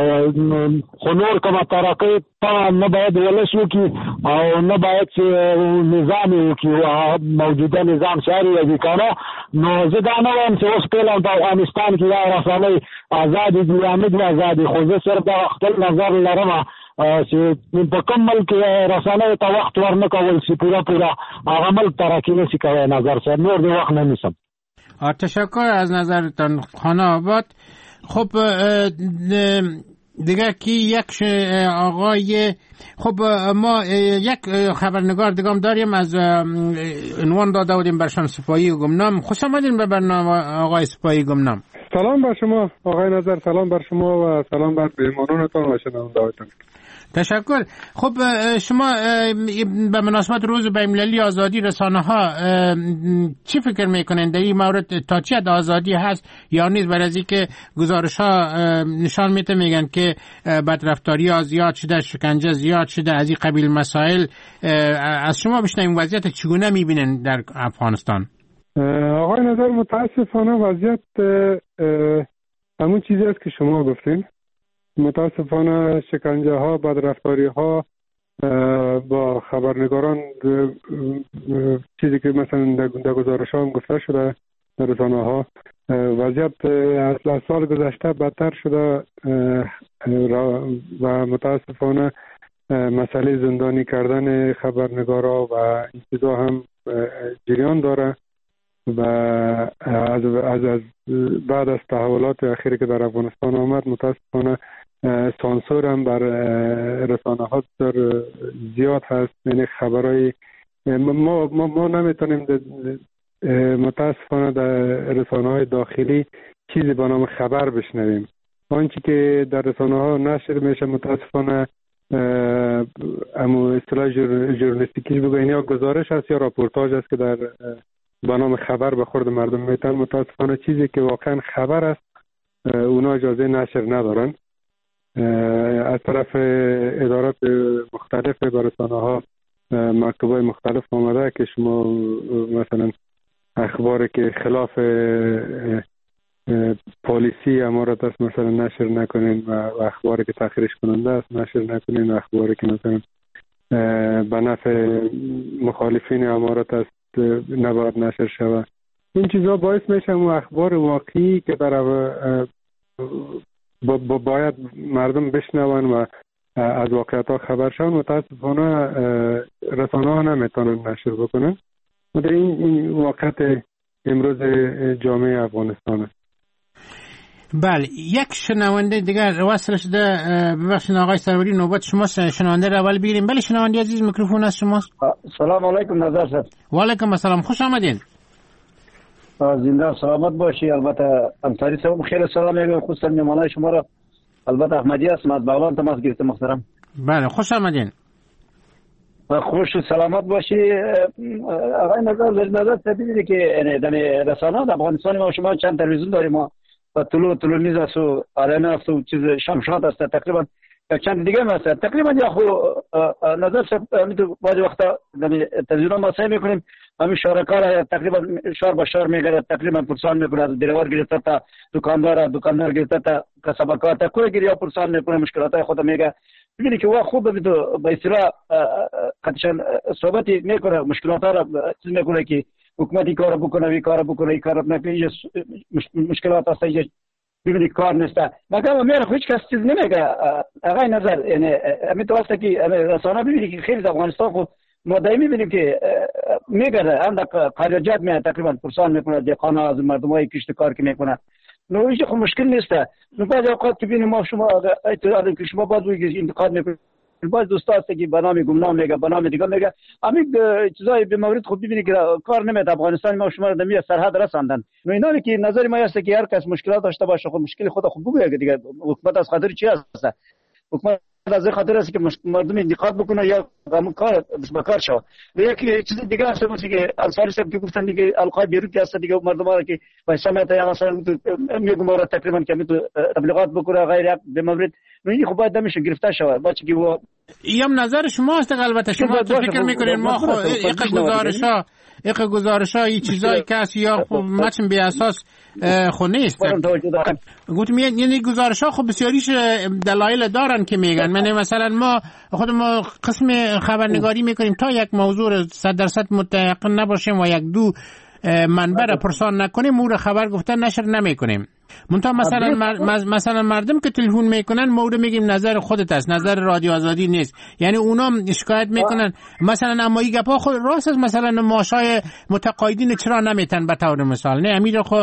خو نور کومه ترقي ته نه باید ولس وکړي او نه باید چې نظام یې وکړي، موجوده نظام ساري وي که نه. نو زه دا نه وایم چې اوس فعلا په افغانستان کې دا رسنۍ ازادې دي یا نه دي ازادې، خو زه صرف دا خپل نظر لرم چې په کوم ملک رسنۍ ته وخت ورنه کول شي پوره پوره هغه ملک ترقی نشي کولی. نظر صاحب نور دی وخت نمیسم. تشکر از نظرتان خانه آباد. خب دیگه کی یک آقای، خب ما یک خبرنگار دیگه هم داریم، از عنوان داده بودیم برشان سپاهی گمنام. خوش آمدین به برنامه آقای سپاهی گمنام. سلام بر شما آقای نظر، سلام بر شما و سلام بر مهمانانتان و شنونده‌هایتان. تشکر. خب شما به مناسبت روز بین‌المللی آزادی رسانه ها چی فکر میکنین در این مورد؟ تا چه حد آزادی هست یا نیست؟ برای از اینکه گزارش ها نشان میده میگن که بدرفتاری ها زیاد شده، شکنجه زیاد شده، از این قبیل مسائل. از شما بشنویم وضعیت چگونه میبینن در افغانستان؟ آقای نظر متاسفانه وضعیت همون چیزی است که شما گفتین. متاسفانه شکنجه ها، بدرفتاری ها با خبرنگاران، چیزی که مثلا در گزارش ها هم گفته شده در رسانه ها، وضعیت از سال گذشته بدتر شده و متاسفانه مسئله زندانی کردن خبرنگارا و این چیزا هم جریان داره و از, از, از بعد از تحولات اخیری که در افغانستان آمد متاسفانه سانسور هم بر رسانه ها زیاد هست. یعنی خبرهای ما, ما, ما نمیتونیم متاسفانه در رسانه های داخلی چیزی به نام خبر بشنویم. آنچه که در رسانه ها نشر میشه متاسفانه اما اصطلاح ژورنالیستیکی بگوین یا گزارش هست یا راپورتاج است که در به نام خبر به خورد مردم میتن. متاسفانه چیزی که واقعا خبر است اونا اجازه نشر ندارن. از طرف ادارات مختلف به رسانه ها مکتوبای مختلف آمده که شما مثلا اخباری که خلاف پالیسی امارات است مثلا نشر نکنین و اخباری که تحقیرش کننده است نشر نکنین و اخباری که مثلا به نفع مخالفین امارات است نباید نشر شود. این چیزا باعث میشه اون اخبار واقعی که برای با با باید مردم بشنون و از واقعیت ها خبر شون متاسفانه رسانه ها نمیتونن نشر بکنن. و این این واقعیت امروز جامعه افغانستان است. بله، یک شنونده دیگر وصل شده. ببخشید آقای سروری، نوبت شماست. شنونده رو اول بگیریم. بله شنونده عزیز، میکروفون از شماست. سلام علیکم نظر صاحب. و علیکم السلام، خوش آمدین. زنده سلامت باشی. البته انصاری صاحب خیر سلام میگم، خصوصا مهمانای شما را. البته احمدی است، از بغلان تماس گرفته محترم. بله خوش آمدین. خوش و سلامت باشی. آقای نظر نظر ببینید که در رسانه در افغانستان ما شما چند تلویزیون داریم، ما و طلوع طلوع نیز است و آرنا است و چیز شمشاد است، تقریبا چند دیگه هم است. تقریبا یا خو نظر میتو بعضی وقتا در تلویزیون ما سعی میکنیم همین شارکار تقریبا شهر به شهر میگره، تقریبا پرسان میکنه، از دروار گرفته تا دکاندار، دکاندار گرفته تا کسبکار تا کوی گیری پرسان میکنه، مشکلات خود میگه. ببینید که وا خوب میتو به اصطلاح قطعا صحبتی میکنه، مشکلات را چیز میکنه که حکومتی کار بکنه، وی کار بکنه، این کار نکنه، مشکلات هست، ببینید کار نیست. مگر میره هیچ کس چیز نمیگه. آقای نظر یعنی همین تو هست که رسانه ببینید که خیلی افغانستان خود ما دائمی میبینیم که میگره اندک خارجات میاد تقریبا پرسان میکنه، دهقان از مردمای کشت کار که میکنه. نو هیچ مشکل نیست. نو بعضی اوقات که ببینیم ما شما اعتراض که شما باز بگید انتقاد میکنید، باز دوستا هست که به نام گمنام میگه، به نام دیگه میگه. همین چیزای به مورد خود ببینید که کار نمیاد. افغانستان ما شما رو دمی سرحد رساندن. نو اینا که نظر ما هست که هر کس مشکلات داشته باشه، خب مشکل خود خود بگه دیگه. حکومت از خاطر چی هست؟ حکومت از خاطر است که مردم انتقاد بکنه یا همون کار بسیار شود. و یکی چیز دیگه هست که انصاری صاحب که گفتن دیگه القای بیروتی هست دیگه، مردم ها که به سمت یا مثلا میگم ما تقریبا که میتونه تبلیغات بکنه غیر به مورد. نو این خب باید نمیشه گرفته شود. باشه که و یم نظر شما است. البته شما تو فکر میکنین ما خب یک گزارش ها یک گزارش ها این چیزایی که است یا خب متن بی اساس خو نیست. گفتم یعنی گزارش ها خب بسیاریش دلایل دارن که میگن. من مثلا ما خود ما قسم خبرنگاری میکنیم تا یک موضوع صد درصد متيقن نباشیم و یک دو منبع را پرسان نکنیم مورد خبر گفتن نشر نمیکنیم. منتها مثلا مر... مثلا مردم که تلفن میکنن مورد میگیم نظر خودت است، نظر رادیو آزادی نیست. یعنی اونا شکایت میکنن مثلا اما این گپا خود راست است. مثلا ماشای متقاعدین چرا نمیتن به طور مثال نه امیر خو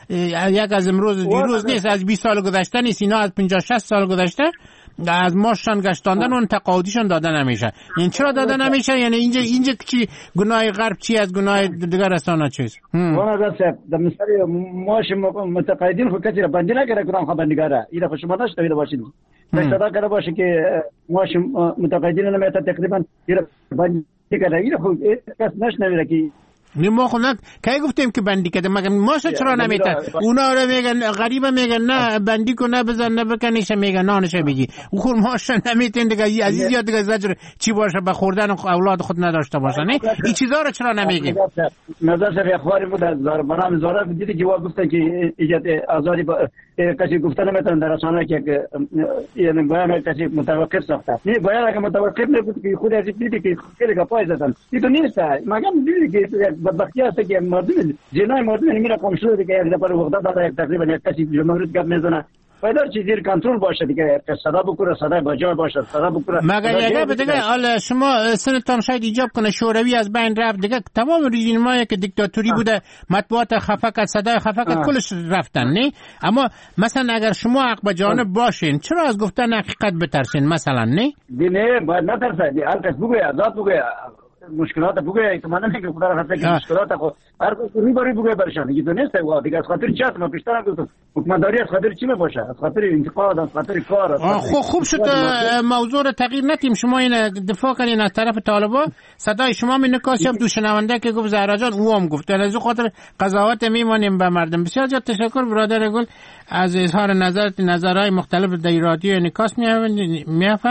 یک از امروز دیروز نیست، از بیست سال گذشته نیست، اینا از پنجاه شصت سال گذشته از ماشان گشتاندن اون تقاعدیشون داده نمیشه. این چرا داده نمیشه؟ یعنی اینجا اینجا چی گناه غرب چی از گناه دیگر رسانه چیست؟ وانا دست در مثال ماش متقاعدین خود کسی را بندی نکرده کدام خبرنگاره. اینا خود شما نشته باشید. صدا کرده باشه که ماش متقاعدین نمیته تقریبا اینا بندی کرده. اینا خود کس نشنویده که ما خود کی گفتیم که بندی کرده، مگر ماشا چرا نمیتن؟ اونا رو میگن غریبه، میگن نه بندی کو نه بزن نه بکنیش، میگن نانش بگی. او خود ماشا نمیتن دیگه. عزیز یاد دیگه زجر چی باشه به خوردن اولاد خود نداشته باشه. نه این چیزا رو چرا نمیگیم؟ نظر سر اخباری بود از برنامه زارا دیدی که جواب گفتن که ایجاد آزادی کسی گفتن نمیتونه در رسانه که یعنی بیان کسی متوقف ساخته. نه بیان اگه متوقف نبود که خود از دیدی که خیلی گپای زدن. این تو نیست. مگر دیدی که بدبختی هست که مردم جنای مردم میره کامشو دیگه یک دفعه وقت داده تقریبا یک کسی جمهوریت گپ میزنه. باید چیزی زیر کنترل باشه دیگه، صدا بکنه، صدا باجا باشه، صدا بکنه. مگر یه دیگه حالا شما سنتون شاید ایجاب کنه شوروی از بین رفت دیگه، تمام رژیمایی که دیکتاتوری بوده مطبوعات خفه کرد، صدای خفه کرد، کلش رفتن. نه اما مثلا اگر شما حق به جانب باشین چرا از گفتن حقیقت بترسین مثلا؟ نه نه باید نترسید. هر کس بگه آزاد بگه. مشکلات بگوی تو من نمیگم خدا را خاطر مشکلات خو هر کوی باری بگوی برشان دیگه نیست وا دیگه از خاطر چی ما پیشتر گفتم حکومتداری از خاطر چی میباشه از خاطر انتقاد از خاطر کار خوب خوب شد موضوع رو تغییر ندیم شما این دفاع کنین از طرف طالبان صدای شما می نکاسیم دو شنونده که گفت زهرا جان او هم گفت از خاطر قضاوت میمانیم به مردم. بسیار زیاد تشکر برادر گل از اظهار نظر نظرهای مختلف در رادیو نکاس میافه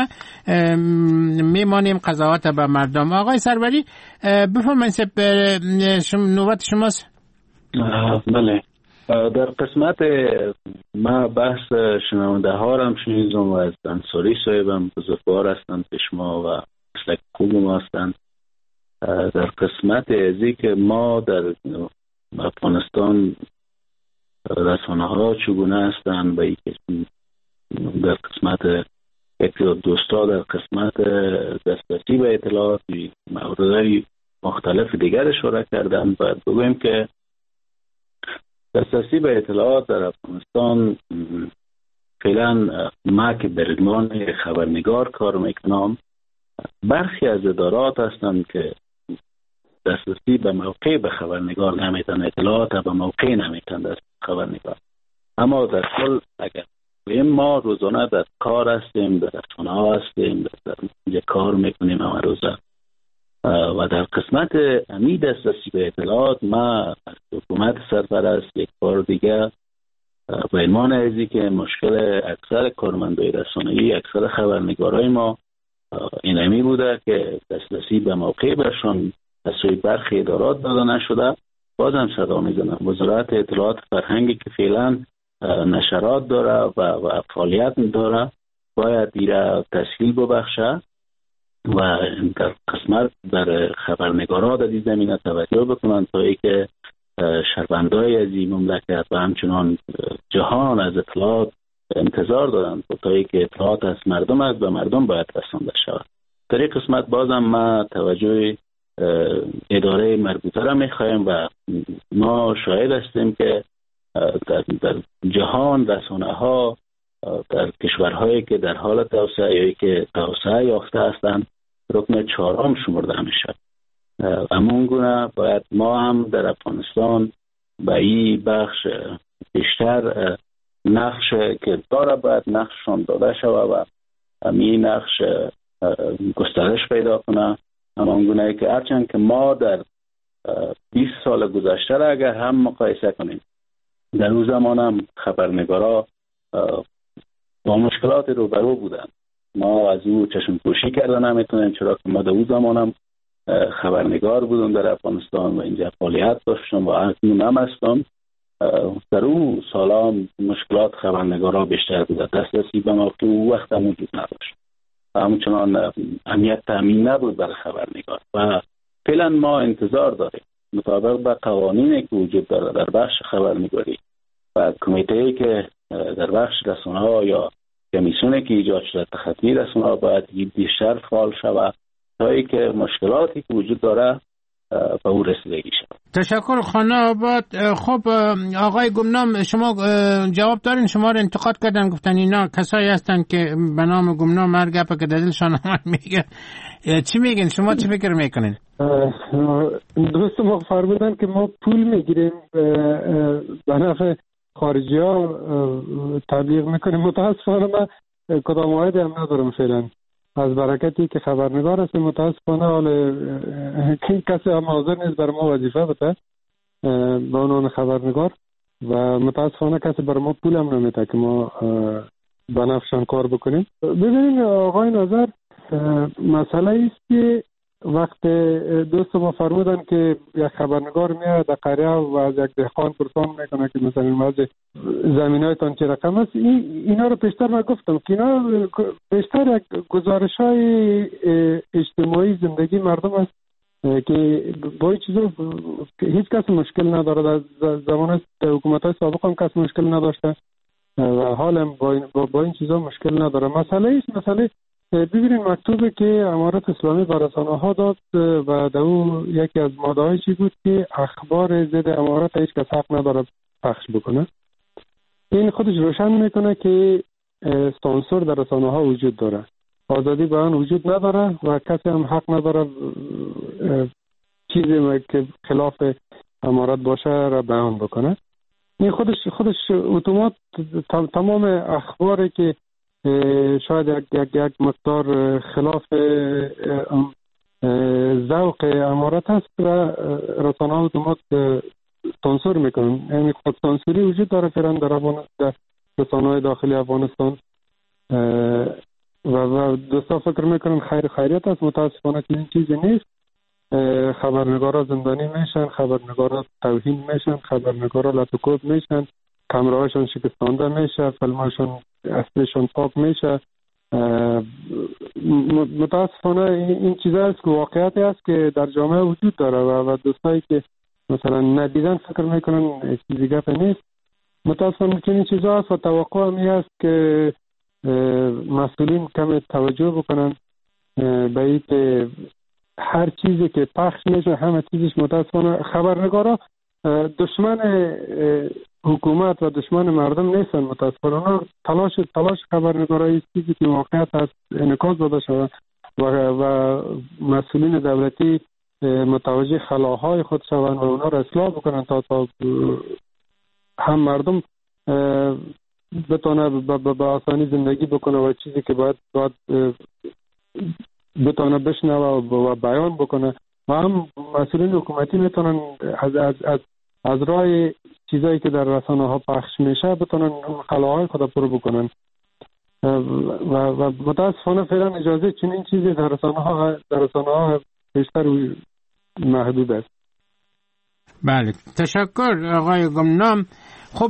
میمانیم قضاوت به مردم. آقای سروری بفرمایید شما نوبت شماست. بله در قسمت ما بحث شنونده ها را هم شنیدم و از انصاری صاحب هم بزرگوار هستند پیش ما و مسلک خوب ما هستند. در قسمت ازی که ما در افغانستان رسانه ها چگونه هستند و در قسمت یک دوستا در قسمت دسترسی به اطلاعات موردهای مختلف دیگر اشاره کردن. باید بگویم که دسترسی به اطلاعات در افغانستان فعلا ما که برگمان خبرنگار کار میکنم برخی از ادارات هستند که دسترسی به موقع به خبرنگار نمیتن، اطلاعات به موقع نمیتن دست خبرنگار. اما در کل اگر ما روزانه در کار هستیم، در رسانه ها هستیم، در اینجا کار میکنیم همه روزه و در قسمت امی دسترسی به اطلاعات ما از حکومت سرپرست یک بار دیگه به عنوان ازی که مشکل اکثر کارمندای رسانه‌ای اکثر خبرنگارای ما این امی بوده که دسترسی به موقع برشان از سوی برخی ادارات داده نشده. بازم صدا میزنم وزارت اطلاعات فرهنگی که فعلا نشرات داره و, و فعالیت داره باید دیره تسهیل ببخشه و در قسمت در خبرنگارات در این زمینه توجه بکنن تا ای که شهروندای از این مملکت و همچنان جهان از اطلاعات انتظار دارن تا ای که اطلاعات از مردم است و مردم باید رسانده شود. در این قسمت بازم ما توجه اداره مربوطه را میخوایم و ما شاهد هستیم که در, در جهان رسانه ها در کشورهایی که در حال توسعه یا که توسعه یافته هستند رکن چهارم شمرده میشه. همون گونه باید ما هم در افغانستان به این بخش بیشتر نقش که داره باید نقششان داده شود و همین نقش گسترش پیدا کنه. همون گونه که هرچند که ما در بیست سال گذشته را اگر هم مقایسه کنیم در اون زمان هم خبرنگارا با مشکلات روبرو بودن. ما از او چشم پوشی کرده نمیتونیم چرا که ما در اون زمان هم خبرنگار بودم در افغانستان و اینجا فعالیت داشتم و اکنون هم هستم. در اون سالا مشکلات خبرنگارا بیشتر بود، دسترسی به موقع او وقت هم وجود نداشت، همچنان امنیت تامین نبود برای خبرنگار و فعلا ما انتظار داریم مطابق به قوانینی که وجود داره در بخش خبرنگاری و کمیته‌ای که در بخش رسانه‌ها یا کمیسیونی که ایجاد شده تخطی رسانه‌ها باید بیشتر فعال شود تا اینکه مشکلاتی که وجود داره به او رسیدگی شود. تشکر خانه آباد. خب آقای گمنام شما جواب دارین؟ شما رو انتقاد کردن گفتن اینا کسایی هستن که به نام گمنام هر گپی که در دلشان اومد میگن. چی میگین شما؟ چی فکر میکنین؟ دوست ما فرمودن که ما پول میگیریم به نفع خارجی ها تبلیغ میکنیم. متاسفانه من کدام واحدی هم ندارم فعلا از برکتی که خبرنگار هستیم. متاسفانه حال کسی هم حاضر نیست بر ما وظیفه بده به عنوان خبرنگار و متاسفانه کسی بر ما پول هم نمیده که ما به نفعشان کار بکنیم. ببینید آقای ناظر، مسئله ایست که وقت دوست ما فرمودن که یک خبرنگار میاد در قریه و از یک دهقان پرسان میکنه که مثلا وضع زمینایتان چه رقم است. این اینا رو پیشتر من گفتم که اینا بیشتر یک گزارش های اجتماعی زندگی مردم است که با این چیزا هیچ کس مشکل نداره. در زمان حکومت های سابق هم کس مشکل نداشته و حالا با این, با, با این چیزا مشکل نداره. مسئله ایست مسئله ببینید مکتوبی که امارت اسلامی به رسانه ها داد و در اون یکی از ماده‌های چی بود که اخبار ضد امارت هیچ کس حق نداره پخش بکنه. این خودش روشن میکنه که سانسور در رسانه ها وجود داره، آزادی بیان وجود نداره و کسی هم حق نداره چیزی که خلاف امارت باشه را بیان بکنه. این خودش خودش اتومات تمام اخباری که شاید یک یک یک مقدار خلاف ذوق امارت هست و رسانه ها اتومات سانسور میکنن. یعنی خود سانسوری وجود داره فعلا در در رسانه های داخلی افغانستان و و دوستا فکر میکنن خیر خیریت است. متاسفانه که این چیزی نیست. خبرنگارا زندانی میشن، خبرنگارا توهین میشن، خبرنگارا لطوکوب میشن، کامراهاشون شکستانده میشه، فیلماشون اصلیشون پاک میشه. متاسفانه این چیزا است که واقعیتی است که در جامعه وجود داره و, و دوستایی که مثلا ندیدن فکر میکنن چیزی گپ نیست. متاسفانه که این چیزا است و توقع می است که مسئولین کم توجه بکنن به این که هر چیزی که پخش میشه همه چیزش متاسفانه خبرنگارا دشمن حکومت و دشمن مردم نیستن. متاسفانه تلاش تلاش خبرنگارای چیزی که واقعیت است انعکاس داده شود و و مسئولین دولتی متوجه خلاهای خود شوند و اونا را اصلاح بکنن تا تا هم مردم بتونه به آسانی زندگی بکنه و چیزی که باید باید بتونه بشنوه و بیان بکنه و هم مسئولین حکومتی میتونن از از از از راه چیزایی که در رسانه ها پخش میشه بتونن خلاهای خود پر بکنن و و متاسفانه فعلا اجازه چنین چیزی در رسانه ها در رسانه ها بیشتر محدود است. بله، تشکر آقای گمنام. خب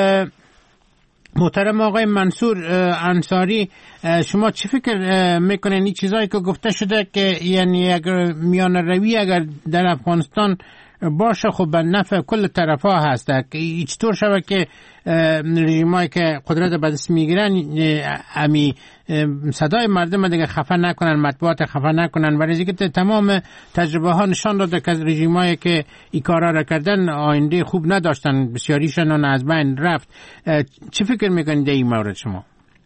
محترم آقای منصور انصاری، شما چی فکر میکنین این چیزایی که گفته شده که یعنی اگر میان روی اگر در افغانستان باشه خب به نفع کل طرف ها هست که چطور شود که رژیمایی که قدرت به دست میگیرن امی صدای مردم دیگه خفه نکنن، مطبوعات خفه نکنن و رزی که تمام تجربه ها نشان داده که رژیمایی که این کارا را کردن آینده خوب نداشتن، بسیاریشون از بین رفت. چی فکر میکنید در این مورد شما؟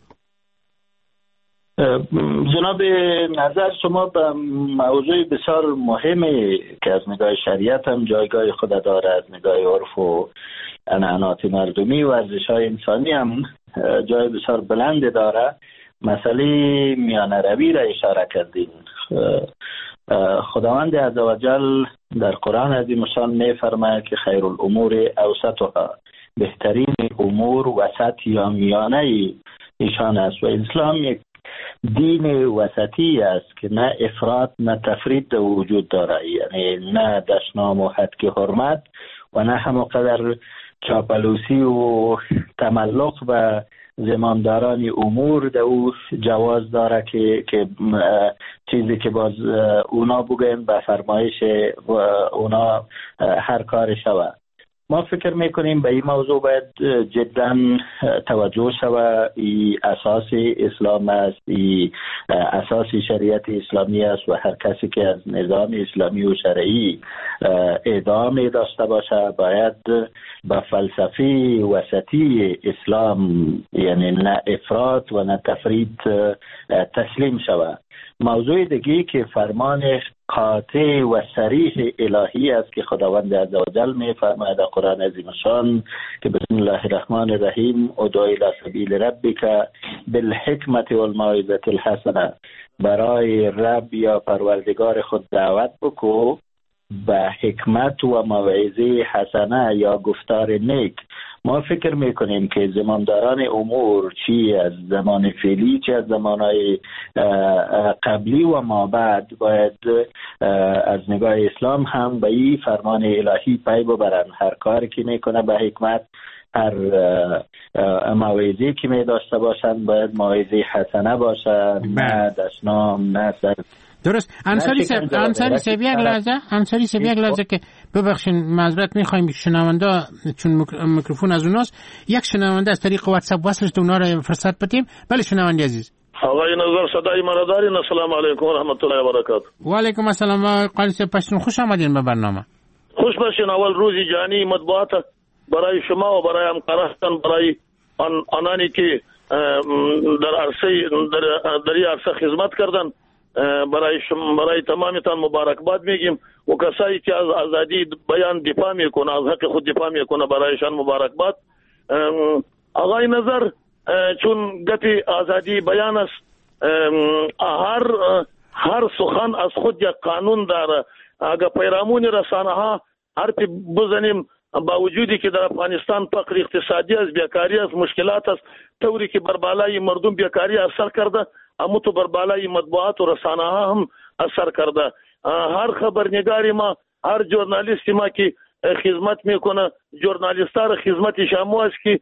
جناب نظر شما به موضوع بسیار مهمی که از نگاه شریعت هم جایگاه خود داره، از نگاه عرف و عنعنات مردمی و ارزش‌های انسانی هم جای بسیار بلند داره. مسئله میانه روی را اشاره کردین. خداوند عزوجل در قرآن عظیم الشان می‌فرماید که خیر الامور اوسطها، بهترین امور وسط یا میانه ایشان است و اسلام یک دین وسطی است که نه افراط نه تفرید در وجود داره، یعنی نه دشنام و حد حرمت و نه همانقدر چاپلوسی و تملق و زمامداران امور در او جواز داره که که چیزی که باز اونا بگن به فرمایش اونا هر کار شود. ما فکر میکنیم به این موضوع باید جدا توجه شود. این اساس اسلام است، این اساس شریعت اسلامی است و هر کسی که از نظام اسلامی و شرعی ادامه داشته باشه باید به فلسفه وسطی اسلام، یعنی نه افراط و نه تفرید، تسلیم شود. موضوع دیگه که فرمان قاطع و صریح الهی است که خداوند عزوجل می فرماید در قرآن عظیم الشان که بسم الله الرحمن الرحیم ادعو الی سبیل ربک بالحکمت والموعظة الحسنه، برای رب یا پروردگار خود دعوت بکو به حکمت و موعظه حسنه یا گفتار نیک. ما فکر میکنیم که زمامداران امور چی از زمان فعلی چی از زمانهای قبلی و ما بعد باید از نگاه اسلام هم به این فرمان الهی پی ببرن. هر کاری که میکنه به حکمت، هر موعظه‌ای که می داشته باشن باید موعظه حسنه باشن، نه دشنام نه سر. درست. انصاری سب انصاری سب یک لحظه انصاری سب یک لحظه که ببخشید معذرت میخوایم شنونده چون میکروفون از اوناست، یک شنونده از طریق واتساپ وصلش اونا رو فرصت بدیم. بله شنونده عزیز. آقای نظر صدای مرا دارین؟ السلام علیکم و رحمت الله و برکاته. و علیکم السلام و قالیس پشتون، خوش آمدین به برنامه. خوش باشین. اول روزی جهانی مطبوعات برای شما و برای همکاران، برای آن آنانی که در عرصه در در عرصه خدمت کردن برای شما برای تمامتان مبارکباد میگیم و کسایی که از آزادی بیان دفاع میکنه، از حق خود دفاع میکنه، برایشان مبارکباد. آقای نظر، چون گپی آزادی بیان است، هر هر سخن از خود یک قانون داره. اگر پیرامون رسانه ها حرفی بزنیم، با وجودی که در افغانستان فقر اقتصادی است، بیکاری است، مشکلات است، طوری که بر بالای مردم بیکاری اثر کرده، اما تو بر بالای مطبوعات و رسانه ها هم اثر کرده. هر خبرنگاری ما، هر ژورنالیست ما که خدمت میکنه، ژورنالیست را خدمتش همو است که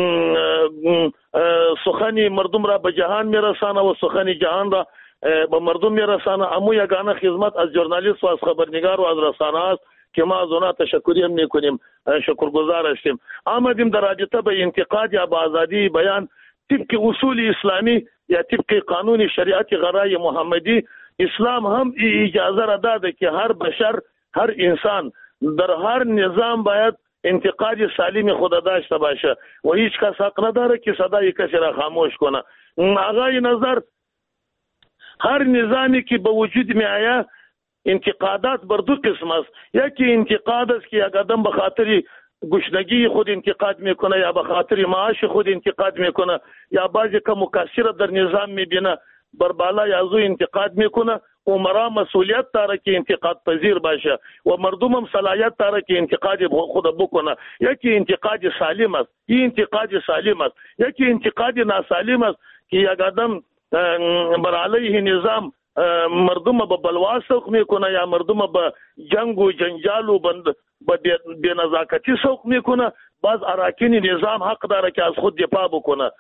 سخن مردم را به جهان میرسانه و سخن جهان را به مردم میرسانه. امو یگانه خدمت از ژورنالیست و از خبرنگار و از رسانه است که ما از اونها تشکری هم میکنیم، شکرگزار هستیم. آمدیم در رابطه به انتقاد یا به آزادی بیان طبق اصول اسلامی یا طبق قانون شریعت غرای محمدی. اسلام هم اجازه را داده که هر بشر، هر انسان در هر نظام باید انتقاد سالم خود داشته باشه و هیچ کس حق نداره که صدای کسی را خاموش کنه. آقای نظر، هر نظامی که به وجود می آید انتقادات بر دو قسم است. یکی انتقاد است که یک آدم به خاطر گشنگی خود انتقاد میکنه یا به خاطر معاش خود انتقاد میکنه یا بعضی که مقصر در نظام میبینه بر بالای از او انتقاد میکنه. عمرا مسئولیت داره که انتقاد پذیر باشه و مردم هم صلاحیت داره که انتقاد خود بکنه. یکی انتقاد سالم است، این انتقاد سالم است. یکی انتقاد ناسالم است که یک آدم بر علیه نظام مردم به بلوا سوق میکنه یا مردم به جنگ و جنجال و به بینزاکتی سوق میکنه. باز اراکین نظام حق داره که از خود دفاع بکنه.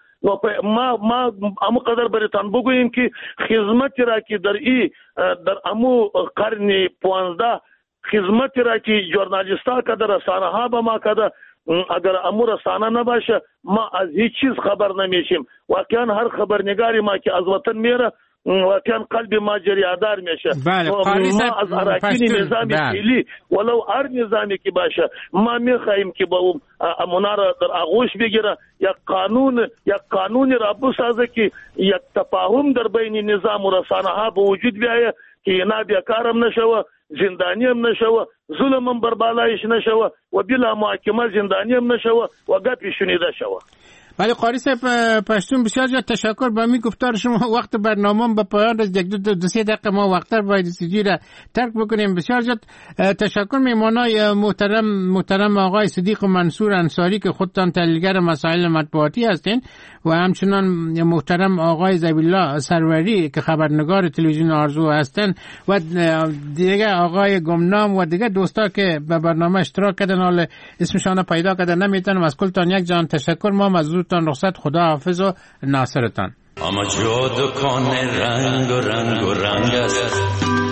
ما ما امو قدر بریتان بگوییم که خدمت را که در ای در امو قرن پانزده خدمت را که ژورنالیستا که در رسانه ها به ما کده، اگر امو رسانه نباشه ما از هیچ چیز خبر نمیشیم. واقعا هر خبرنگاری ما که از وطن میره واقعا قلب ما جریادار میشه. بله، ما از اراکین نظامی فعلی ولو هر نظامی که باشه ما میخواهیم که با امونا را در آغوش بگیره، یک قانون یک قانون را بسازه که یک تفاهم در بین نظام و رسانه ها به وجود بیایه که اینا بیکارم نشوه، زندانی هم نشوه، ظلم هم بر بالایش نشوه و بلا محاکمه زندانی هم نشوه و گپی شنیده شوه. بله قاری صاحب پشتون، بسیار زیاد تشکر. با می گفتار شما وقت برنامه به پایان رسید. یک دو دو سه دقیقه ما وقتر باید استودیو را ترک بکنیم. بسیار زیاد تشکر. میمانای محترم محترم آقای صدیق منصور انصاری که خودتان تحلیلگر مسائل مطبوعاتی هستین و همچنان محترم آقای ذبیحالله سروری که خبرنگار تلویزیون آرزو هستن و دیگه آقای گمنام و دیگه دوستا که به برنامه اشتراک کردن، حال اسمشان پیدا کردن نمیتونم. از کلتان یک جان تشکر. ما مزدورتان رخصت. خدا حافظ و ناصرتان. اما جا دکان رنگ و رنگ و رنگ است،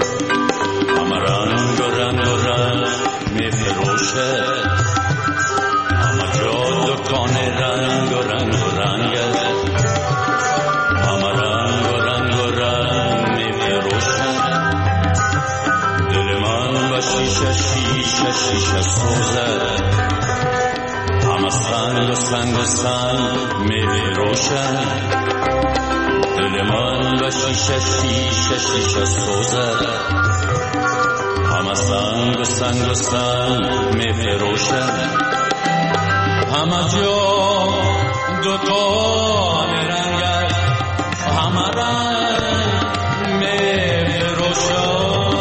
اما رنگ و رنگ و رنگ می فروشه. اما جا دکان رنگ و رنگ و رنگ است، اما رنگ و رنگ و رنگ می فروشه. دل من با شیشه شیشه شیشه سوزه، اما سنگ و سنگ و سنگ می فروشه. دل من با شیشه شیشه شیشه سوزه، همه سنگ و سنگ و سنگ می فروشه. همه جا دکان رنگ است، همه رنگ می فروشه.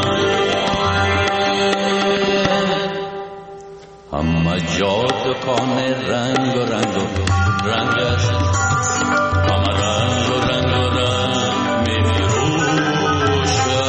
همه جا دکان رنگ و رنگ و رنگ است، همه رنگ و رنگ و رنگ می فروشه.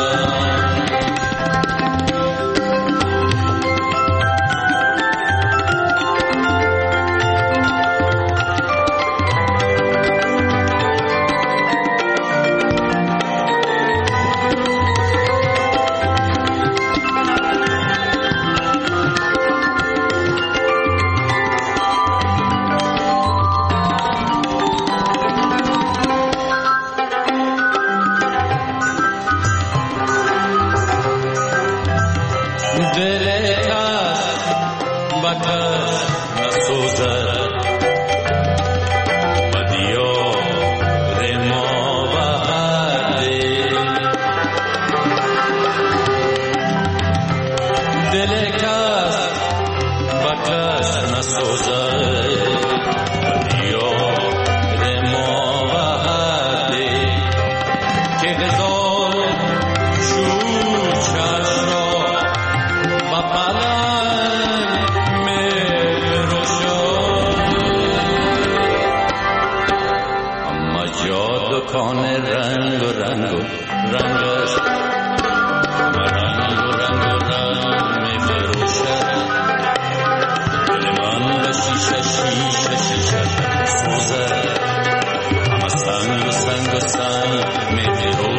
دکان رنگ و رنگ و رنگ است، رنگ و رنگ و رنگ می فروشد. دل من به شیشه شیشه شیشه سوزد، همه سنگ و سنگ و سنگ می فروشد.